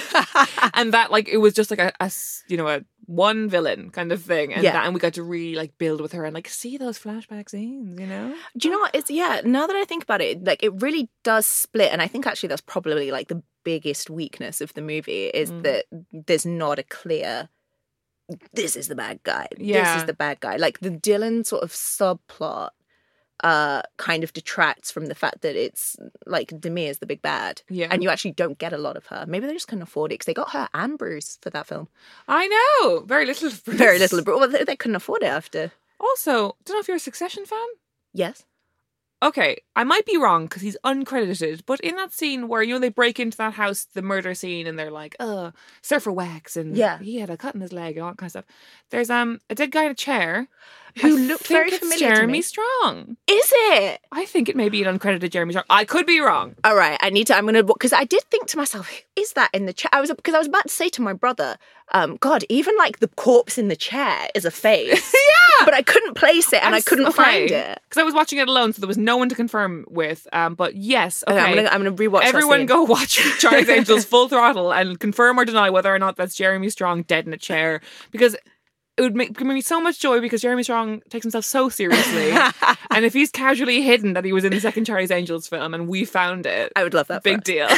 and that like it was just like a, a s- you know a one villain kind of thing, and Yeah. that, and we got to really like build with her and like see those flashback scenes, you know. Do you know what? It's yeah. Now that I think about it, like it really does split, and I think actually that's probably like the biggest weakness of the movie is Mm. that there's not a clear. This is the bad guy. This Yeah. is the bad guy. Like the Dylan sort of subplot, uh, kind of detracts from the fact that it's like Demi is the big bad, Yeah, and you actually don't get a lot of her. Maybe they just couldn't afford it because they got her and Bruce for that film. I know. Very little. of Bruce. Very little, but well, they, they couldn't afford it after. Also, don't know if you're a Succession fan. Yes. Okay, I might be wrong because he's uncredited, but in that scene where, you know, they break into that house, the murder scene, and they're like, oh, Surfer Wax, and Yeah. he had a cut in his leg and all that kind of stuff. There's um a dead guy in a chair Who I looked think very it's familiar to Jeremy me. Strong. Is it? I think it may be an uncredited Jeremy Strong. I could be wrong. All right, I need to. I'm gonna because I did think to myself, who is that in the chair? I was because I was about to say to my brother, um, God, even like the corpse in the chair is a face. Yeah, but I couldn't place it and I couldn't find it. because I was watching it alone, so there was no one to confirm with. Um, but yes, okay. Okay, I'm gonna I'm gonna rewatch. Everyone that scene. go watch Charlie's Angels Full Throttle and confirm or deny whether or not that's Jeremy Strong dead in a chair. Because it would make give me so much joy because Jeremy Strong takes himself so seriously. And if he's casually hidden that he was in the second Charlie's Angels film and we found it, I would love that. big deal.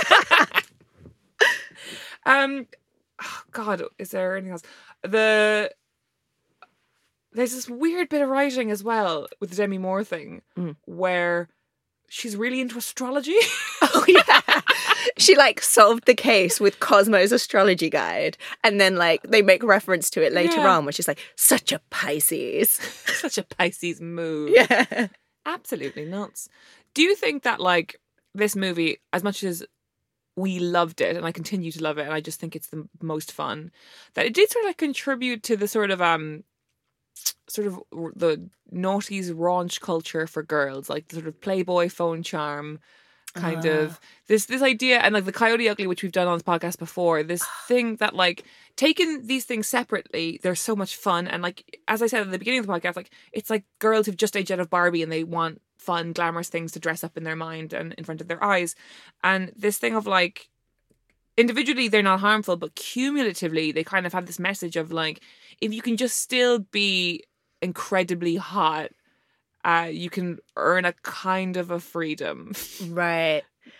um, oh God, is there anything else? The there's this weird bit of writing as well with the Demi Moore thing Mm. where she's really into astrology. Oh yeah. She like solved the case with Cosmo's astrology guide, and then like they make reference to it later Yeah. on, which is like such a Pisces. Such a Pisces move. Yeah. Absolutely nuts. Do you think that like this movie, as much as we loved it and I continue to love it and I just think it's the most fun, that it did sort of like contribute to the sort of um sort of the noughties raunch culture for girls, like the sort of Playboy phone charm kind Ah. of this this idea, and like the Coyote Ugly, which we've done on this podcast before, this thing that like taking these things separately, they're so much fun. And like as I said at the beginning of the podcast, like it's like girls who've just aged out of Barbie and they want fun, glamorous things to dress up in their mind and in front of their eyes. And this thing of like individually they're not harmful, but cumulatively they kind of have this message of like, if you can just still be incredibly hot, uh, you can earn a kind of a freedom. Right.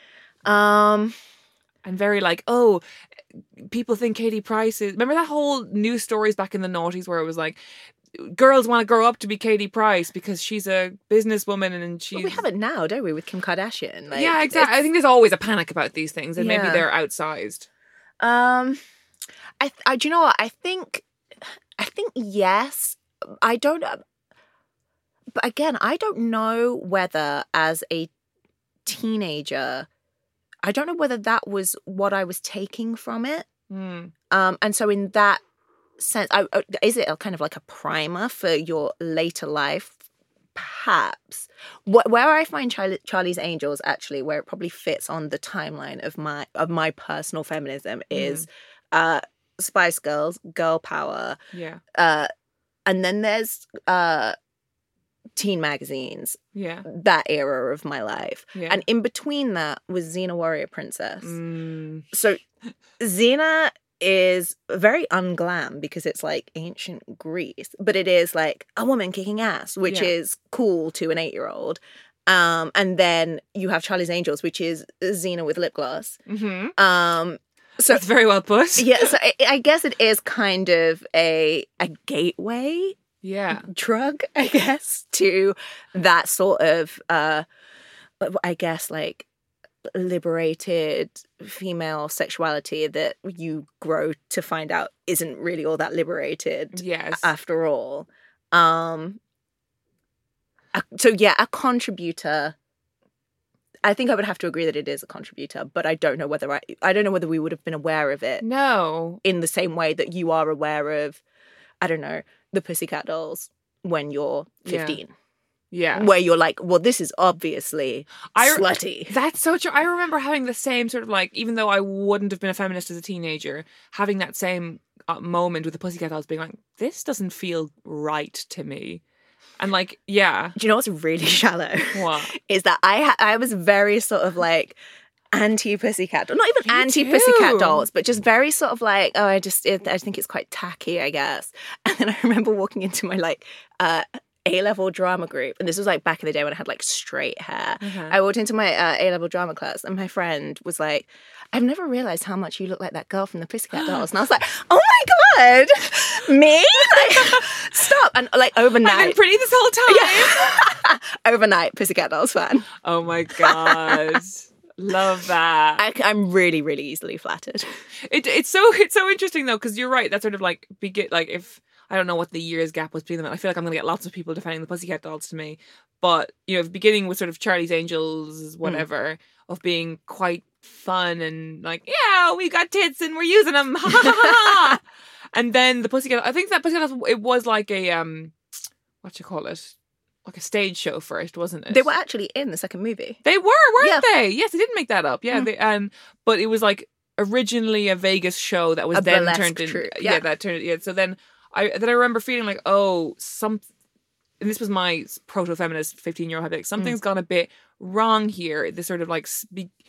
Um And very like, oh, people think Katie Price is... Remember that whole news stories back in the noughties where it was like, girls want to grow up to be Katie Price because she's a businesswoman and she's... well, we have it now, don't we, with Kim Kardashian? Like, yeah, exactly. I it's- think there's always a panic about these things and maybe Yeah. they're outsized. Um, I, I, do you know what? I think, I think yes. I don't, but again, I don't know whether as a teenager, I don't know whether that was what I was taking from it. Mm. Um, and so in that sense, I, uh, is it a kind of like a primer for your later life? Perhaps. Wh- where I find Charlie, Charlie's Angels actually, where it probably fits on the timeline of my of my personal feminism is uh, Spice Girls, girl power, Yeah. uh, and then there's uh, teen magazines, Yeah. that era of my life. Yeah. And in between that was Xena Warrior Princess. Mm. So Xena is very unglam because it's like ancient Greece, but it is like a woman kicking ass, which Yeah. is cool to an eight-year-old. Um, and then you have Charlie's Angels, which is Xena with lip gloss. Mm-hmm. Um, so That's very well put. yeah, so I, I guess it is kind of a a gateway Yeah. drug, I guess, to that sort of, uh, I guess, like liberated female sexuality that you grow to find out isn't really all that liberated Yes. after all. Um, a- so yeah, a contributor. I think I would have to agree that it is a contributor, but I don't know whether I, I don't know whether we would have been aware of it No. in the same way that you are aware of, I don't know, the Pussycat Dolls when you're Yeah. fifteen. Yeah. Where you're like, well, this is obviously I- slutty. That's so true. I remember having the same sort of like, even though I wouldn't have been a feminist as a teenager, having that same uh, moment with the Pussycat Dolls being like, this doesn't feel right to me. And like, yeah. Do you know what's really shallow? What? Is that I ha- I was very sort of like anti Pussycat, not even Me anti too. Pussycat Dolls, but just very sort of like, oh, I just it, I think it's quite tacky, I guess. And then I remember walking into my like uh, A-level drama group, and this was like back in the day when I had like straight hair. Uh-huh. I walked into my uh, A-level drama class, and my friend was like, I've never realised how much you look like that girl from the Pussycat Dolls. And I was like, oh my God, me? Like, stop. And like overnight. I've been pretty this whole time. Yeah. Overnight, Pussycat Dolls fan. Oh my God. Love that. I, I'm really, really easily flattered. It, it's so it's so interesting though, because you're right. That sort of like begin like if I don't know what the years gap was between them. I feel like I'm gonna get lots of people defending the Pussycat Dolls to me. But you know, beginning with sort of Charlie's Angels, whatever, mm. of being quite fun and like, yeah, we got tits and we're using them, ha ha ha ha. And then the Pussycat, I think that Pussycat Dolls, it was like a um, what you call it, like a stage show first, wasn't it? They were actually in the second movie. They were, weren't Yeah. they? Yes, they didn't make that up. Yeah, Mm. they, um, but it was like originally a Vegas show that was A then burlesque turned in. troupe, Yeah. yeah. that turned. Yeah, so then I then I remember feeling like, oh, some. And this was my proto-feminist fifteen-year-old. Like something's Mm. gone a bit wrong here. This sort of like spe-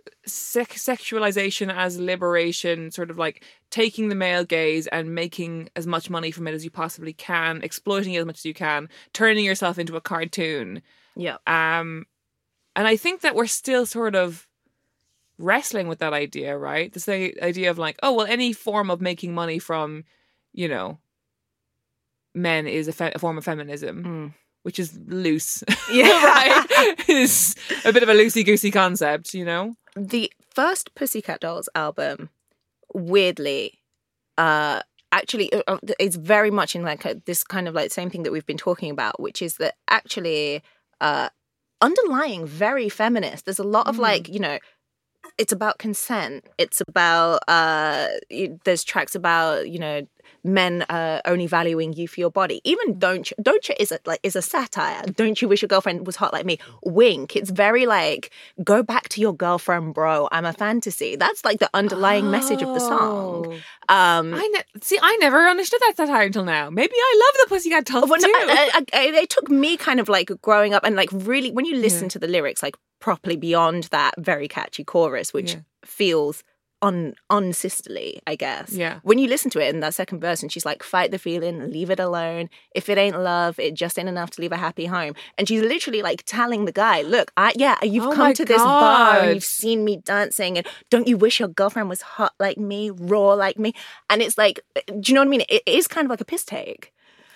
sex- sexualization as liberation, sort of like taking the male gaze and making as much money from it as you possibly can, exploiting it as much as you can, turning yourself into a cartoon. Yeah. Um, and I think that we're still sort of wrestling with that idea, right? This idea of like, oh, well, any form of making money from, you know, men is a, fe- a form of feminism, Mm. which is loose. Yeah. Right? Is a bit of a loosey-goosey concept, you know? The first Pussycat Dolls album, weirdly, uh, actually, uh, it's very much in like a, this kind of like same thing that we've been talking about, which is that actually uh, underlying very feminist. There's a lot of Mm. like, you know, it's about consent. It's about, uh, you, there's tracks about, you know, men uh, only valuing you for your body. Even Don't You, Don't You is a, like, is a satire. Don't you wish your girlfriend was hot like me? Wink. It's very like, go back to your girlfriend, bro. I'm a fantasy. That's like the underlying oh. message of the song. Um, I ne- See, I never understood that satire until now. Maybe I love the Pussycat Dolls well, too. No, I, I, I, it took me kind of like growing up and like really, when you listen yeah. to the lyrics, like properly beyond that very catchy chorus, which yeah. feels un unsisterly, I guess. Yeah. When you listen to it in that second verse and she's like, fight the feeling, leave it alone. If it ain't love, it just ain't enough to leave a happy home. And she's literally like telling the guy, look, I yeah, you've oh come to God. this bar and you've seen me dancing and don't you wish your girlfriend was hot like me, raw like me? And it's like, do you know what I mean? It is kind of like a piss take.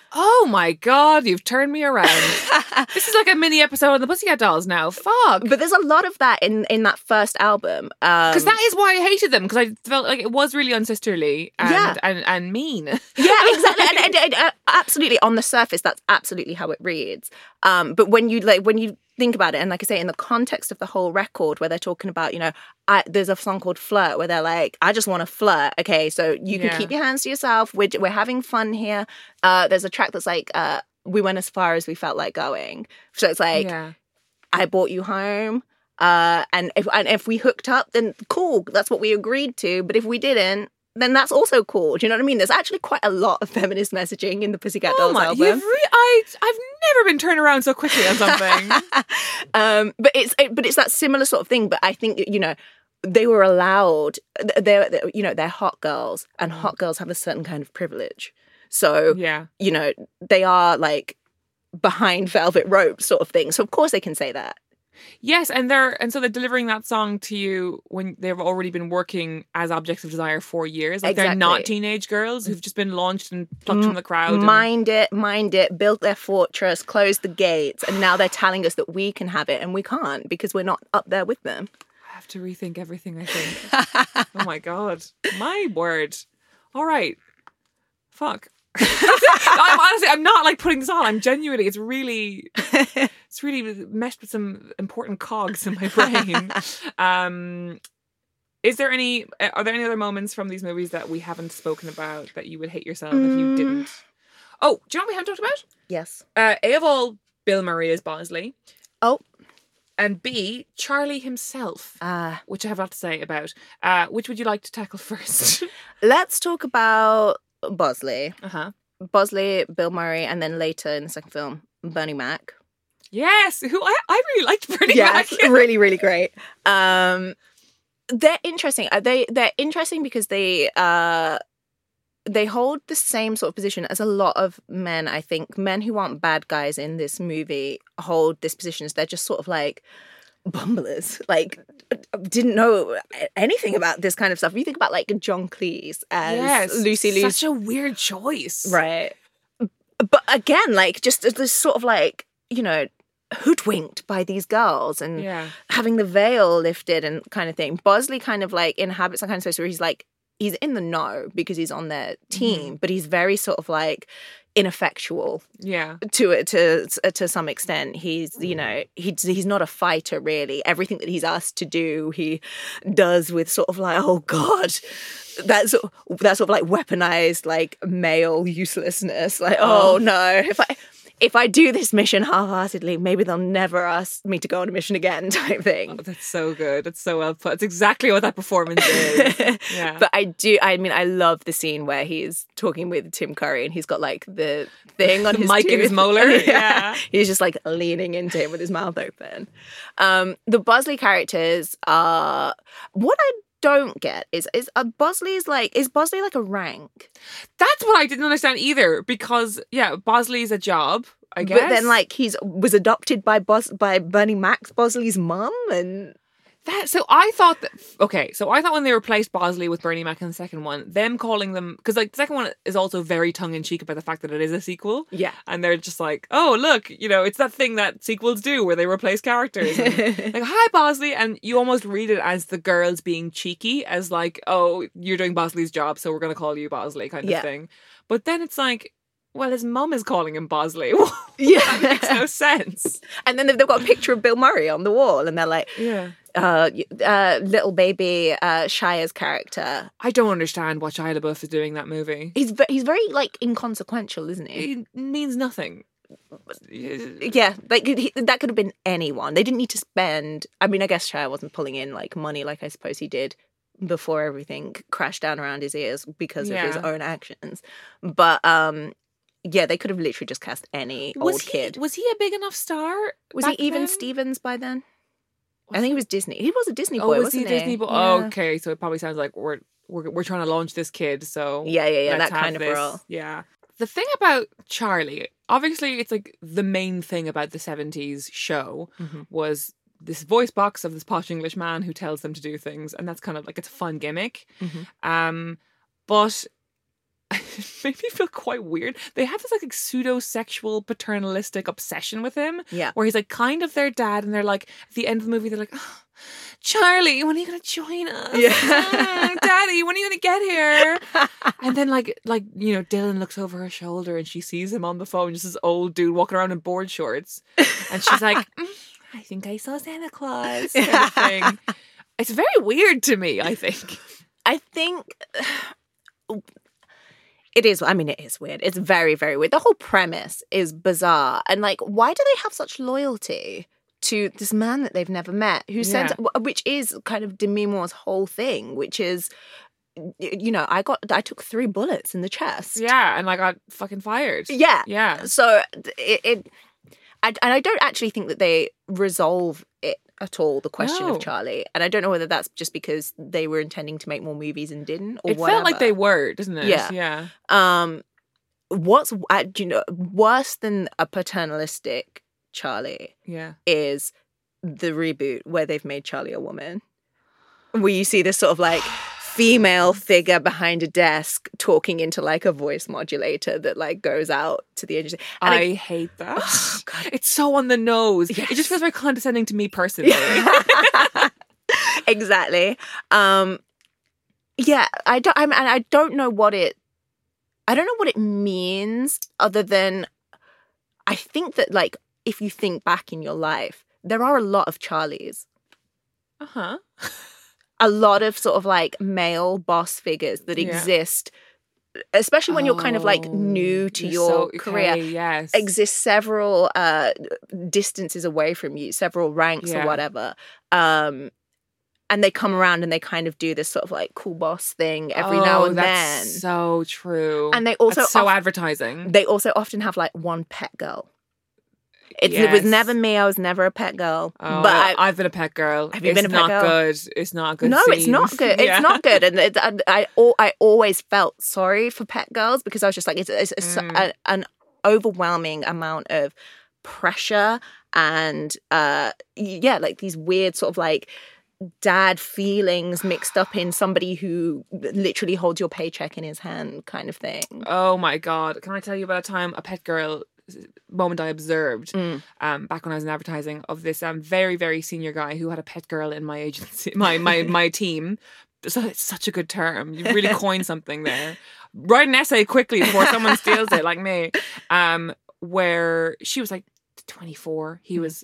Oh my God, you've turned me around. This is like a mini episode of the Pussycat Dolls now. Fuck. But there's a lot of that in, in that first album. Because um, that is why I hated them, because I felt like it was really unsisterly and, Yeah. and, and mean. Yeah, exactly. and, and, and, uh, absolutely, on the surface, that's absolutely how it reads. Um, but when you like, when you think about it, and like I say, in the context of the whole record, where they're talking about, you know, I, there's a song called Flirt, where they're like, I just want to flirt. Okay, so you can Yeah. keep your hands to yourself. We're, we're having fun here. Uh, there's a track that's like, uh, we went as far as we felt like going. So it's like, yeah. I brought you home. Uh, and if and if we hooked up, then cool. That's what we agreed to. But if we didn't, then that's also cool. Do you know what I mean? There's actually quite a lot of feminist messaging in the Pussycat Oh Dolls my, album. you've re- I, I've never been turned around so quickly on something. um, but it's it, but it's that similar sort of thing. But I think, you know, they were allowed. They're, they're you know they're hot girls, and hot girls have a certain kind of privilege. So Yeah. you know they are like behind velvet ropes sort of thing. So of course they can say that. Yes, and they're and so they're delivering that song to you when they've already been working as objects of desire for years. Like they're not Exactly. teenage girls who've just been launched and plucked from the crowd. and- Mind it, mind it, built their fortress, closed the gates, and now they're telling us that we can have it and we can't because we're not up there with them. I have to rethink everything, I think. Oh my God. My word. All right. Fuck. I'm honestly, I'm not like putting this on. I'm genuinely, it's really, it's really meshed with some important cogs in my brain. Um, is there any, are there any other moments from these movies that we haven't spoken about that you would hate yourself if you didn't? Oh, do you know what we haven't talked about? Yes. Uh, A of all, Bill Murray is Bosley. Oh. And B, Charlie himself, Uh, which I have a lot to say about. Uh, which would you like to tackle first? let's talk about Bosley. uh-huh. Bosley, Bill Murray, and then later in the second film, Bernie Mac. Yes, who I, I really liked Bernie Yeah, Mac. really, really great. Um, they're interesting. Uh, They they're interesting because they uh they hold the same sort of position as a lot of men. I think men who aren't bad guys in this movie hold this position as they're just sort of like bumblers, like didn't know anything about this kind of stuff. You think about like John Cleese as Yes, Lucy Liu's such a weird choice. right. But again, like just this sort of like, you know, hoodwinked by these girls and Yeah. having the veil lifted and kind of thing. Bosley kind of like inhabits that kind of space where he's like, he's in the know because he's on their team, but he's very sort of like ineffectual Yeah. to it to to some extent. He's, you know, he's he's not a fighter really. Everything that he's asked to do, he does with sort of like, oh God, that's that sort of like weaponized like male uselessness. Like, oh, Oh. no, if I if I do this mission half-heartedly, maybe they'll never ask me to go on a mission again type thing. Oh, that's so good. That's so well put. It's exactly what that performance is. Yeah. But I do, I mean, I love the scene where he's talking with Tim Curry and he's got like the thing on the his mic in his tooth. molar. yeah. Yeah. He's just like leaning into him with his mouth open. Um, the Bosley characters are, what I don't get is, is uh, Bosley's like, is Bosley like a rank? That's what I didn't understand either, because, yeah, Bosley's a job, I guess. But then like he's was adopted by Bos- by Bernie Mac, Bosley's mum, and... That, so I thought that, okay, so I thought when they replaced Bosley with Bernie Mac in the second one, them calling them, because like the second one is also very tongue-in-cheek about the fact that it is a sequel. Yeah. And they're just like, oh, look, you know, it's that thing that sequels do where they replace characters. And, like, hi, Bosley. And you almost read it as the girls being cheeky, as like, oh, you're doing Bosley's job, so we're going to call you Bosley kind of Yeah. thing. But then it's like, well, his mum is calling him Bosley. Yeah. That makes no sense. And then they've they've got a picture of Bill Murray on the wall, and they're like, Yeah. uh, uh, little baby uh, Shia's character. I don't understand what Shia LaBeouf is doing in that movie. He's ve- he's very like inconsequential, isn't he? It means nothing. Yeah, like he, that could have been anyone. They didn't need to spend. I mean, I guess Shia wasn't pulling in like money like I suppose he did before everything crashed down around his ears because of his Yeah. own actions. But um, yeah, they could have literally just cast any Was old he, kid. Was he a big enough star? Was he back even then? Stevens by then? Was I think he was Disney. He was a Disney boy, Oh, was wasn't he a Disney boy? Yeah. Okay, so it probably sounds like we're we're we're trying to launch this kid. So Yeah, yeah, yeah, let's that have kind of this. role. Yeah. The thing about Charlie, obviously, it's like the main thing about the seventies show Mhm. was this voice box of this posh English man who tells them to do things, and that's kind of like it's a fun gimmick. Mhm. Um, but it made me feel quite weird. They have this like pseudo-sexual paternalistic obsession with him, Yeah. where he's like kind of their dad, and they're like at the end of the movie, they're like, oh, Charlie, when are you gonna join us? Yeah. Ah, Daddy, when are you gonna get here? And then like like you know, Dylan looks over her shoulder and she sees him on the phone, just this old dude walking around in board shorts, and she's like, mm, I think I saw Santa Claus. Kind of thing. It's very weird to me. I think. I think it is. I mean, it is weird. It's very, very weird. The whole premise is bizarre. And like, why do they have such loyalty to this man that they've never met, who sent, which is kind of Demi Moore's whole thing, which is, you know, I got, I took three bullets in the chest. Yeah, and I got fucking fired. Yeah. Yeah. So it, it I, and I don't actually think that they resolve it at all, the question No. of Charlie. And I don't know whether that's just because they were intending to make more movies and didn't, or It whatever. felt like they were, doesn't it? Yeah. Yeah. Um, what's uh, do you know worse than a paternalistic Charlie Yeah. is the reboot where they've made Charlie a woman, where you see this sort of like female figure behind a desk talking into like a voice modulator that like goes out to the edges. And I hate that. Oh, God. It's so on the nose. Yes. It just feels very condescending to me personally. Exactly. Um, yeah, I don't. I mean, I don't know what it. I don't know what it means, other than I think that like if you think back in your life, there are a lot of Charlies, Uh huh. a lot of sort of like male boss figures that Yeah. exist, especially when you're kind of like Oh, new to you're your so- career. okay, yes. Exist several uh distances away from you, several ranks Yeah. or whatever, um and they come around and they kind of do this sort of like cool boss thing every now Oh, and that's then. so true. And they also That's so of- advertising. they also often have like one pet girl. It, it was Yes. never me. I was never a pet girl. Oh, but I, I, I've been a pet girl. Have you it's been a pet not girl? good. It's not a good. no, it's scene. not good. It's Yeah. not good. And it, I, I, al- I always felt sorry for pet girls because I was just like, it's, it's, it's Mm. a, an overwhelming amount of pressure and uh, yeah, like these weird sort of like dad feelings mixed up in somebody who literally holds your paycheck in his hand, kind of thing. Oh my god! Can I tell you about a time a pet girl moment I observed Mm. um, back when I was in advertising of this um, very very senior guy who had a pet girl in my agency, my my my team. So it's such a good term. You really coined something there. Write an essay quickly before someone steals it, like me. Um, where she was like twenty-four, he was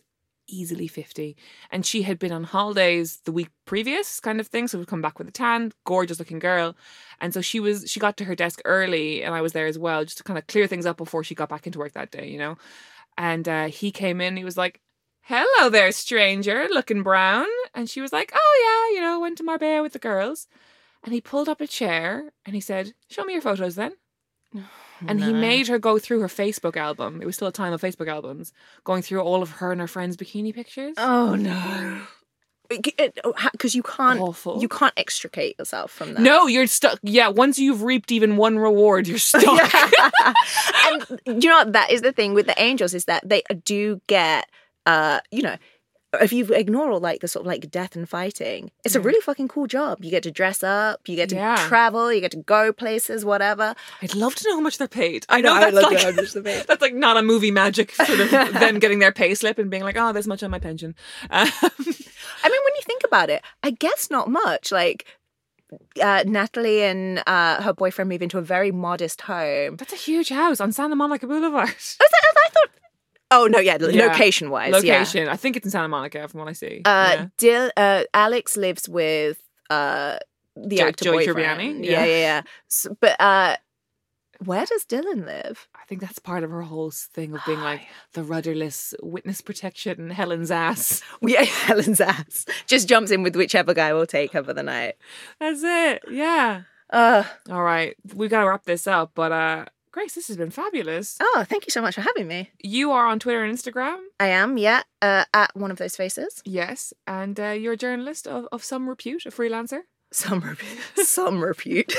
easily fifty. And she had been on holidays the week previous kind of thing. So we'd come back with a tan, gorgeous looking girl. And so she was, she got to her desk early and I was there as well, just to kind of clear things up before she got back into work that day, you know? And uh, he came in, he was like, hello there, stranger, looking brown. And she was like, oh yeah, you know, went to Marbella with the girls. And he pulled up a chair and he said, show me your photos then. And No. he made her go through her Facebook album. It was still a time of Facebook albums. Going through all of her and her friends' bikini pictures. Oh no. Because you can't, Awful. you can't extricate yourself from that. No, you're stuck. Yeah, once you've reaped even one reward, you're stuck. And you know what? That is the thing with the angels, is that they do get, uh, you know, if you ignore all like the sort of like death and fighting, it's a really fucking cool job. You get to dress up, you get to Yeah. travel, you get to go places, whatever. I'd love to know how much they're paid. I know, that's I'd love to like, know how much they're paid. That's like not a movie magic sort of them getting their pay slip and being like, oh, this much on my pension. Um, I mean, when you think about it, I guess not much. Like, uh, Natalie and uh, her boyfriend move into a very modest home. that's a huge house on Santa Monica Boulevard. Was that, I thought. Oh no, yeah, Yeah. location wise, Location. I think it's in Santa Monica from what I see. Uh, yeah. Dil, uh, Alex lives with uh the Jo- actor Joey boyfriend. Tribbiani? Yeah, Yeah. yeah, yeah. So, but uh, where does Dylan live? I think that's part of her whole thing of being like the rudderless witness protection, Helen's ass. Yeah, Helen's ass just jumps in with whichever guy will take her for the night. That's it. Yeah. Uh, All right. We got to wrap this up. But uh, Grace, this has been fabulous. oh, thank you so much for having me. You are on Twitter and Instagram. I am, yeah, uh, at one of those faces. Yes. And uh, you're a journalist of, of some repute, a freelancer. Some repute. Some repute.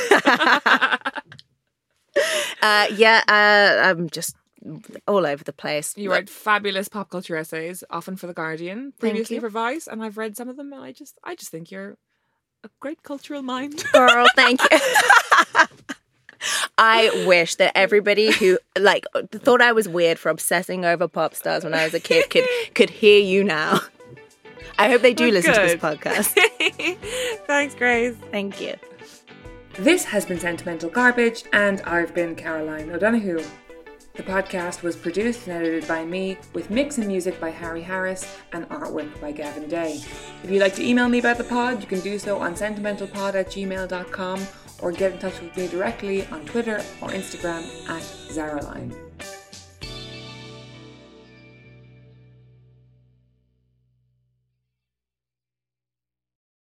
uh, yeah, uh, I'm just all over the place. You write fabulous pop culture essays, often for The Guardian, previously you. for Vice, and I've read some of them, and I just, I just think you're a great cultural mind. Girl, thank you. I wish that everybody who like thought I was weird for obsessing over pop stars when I was a kid could could hear you now. I hope they do Well, listen to this good. podcast. Thanks, Grace. Thank you. This has been Sentimental Garbage, and I've been Caroline O'Donoghue. The podcast was produced and edited by me, with mix and music by Harry Harris and artwork by Gavin Day. If you'd like to email me about the pod, you can do so on sentimentalpod at gmail dot com or get in touch with me directly on Twitter or Instagram at Zaraline.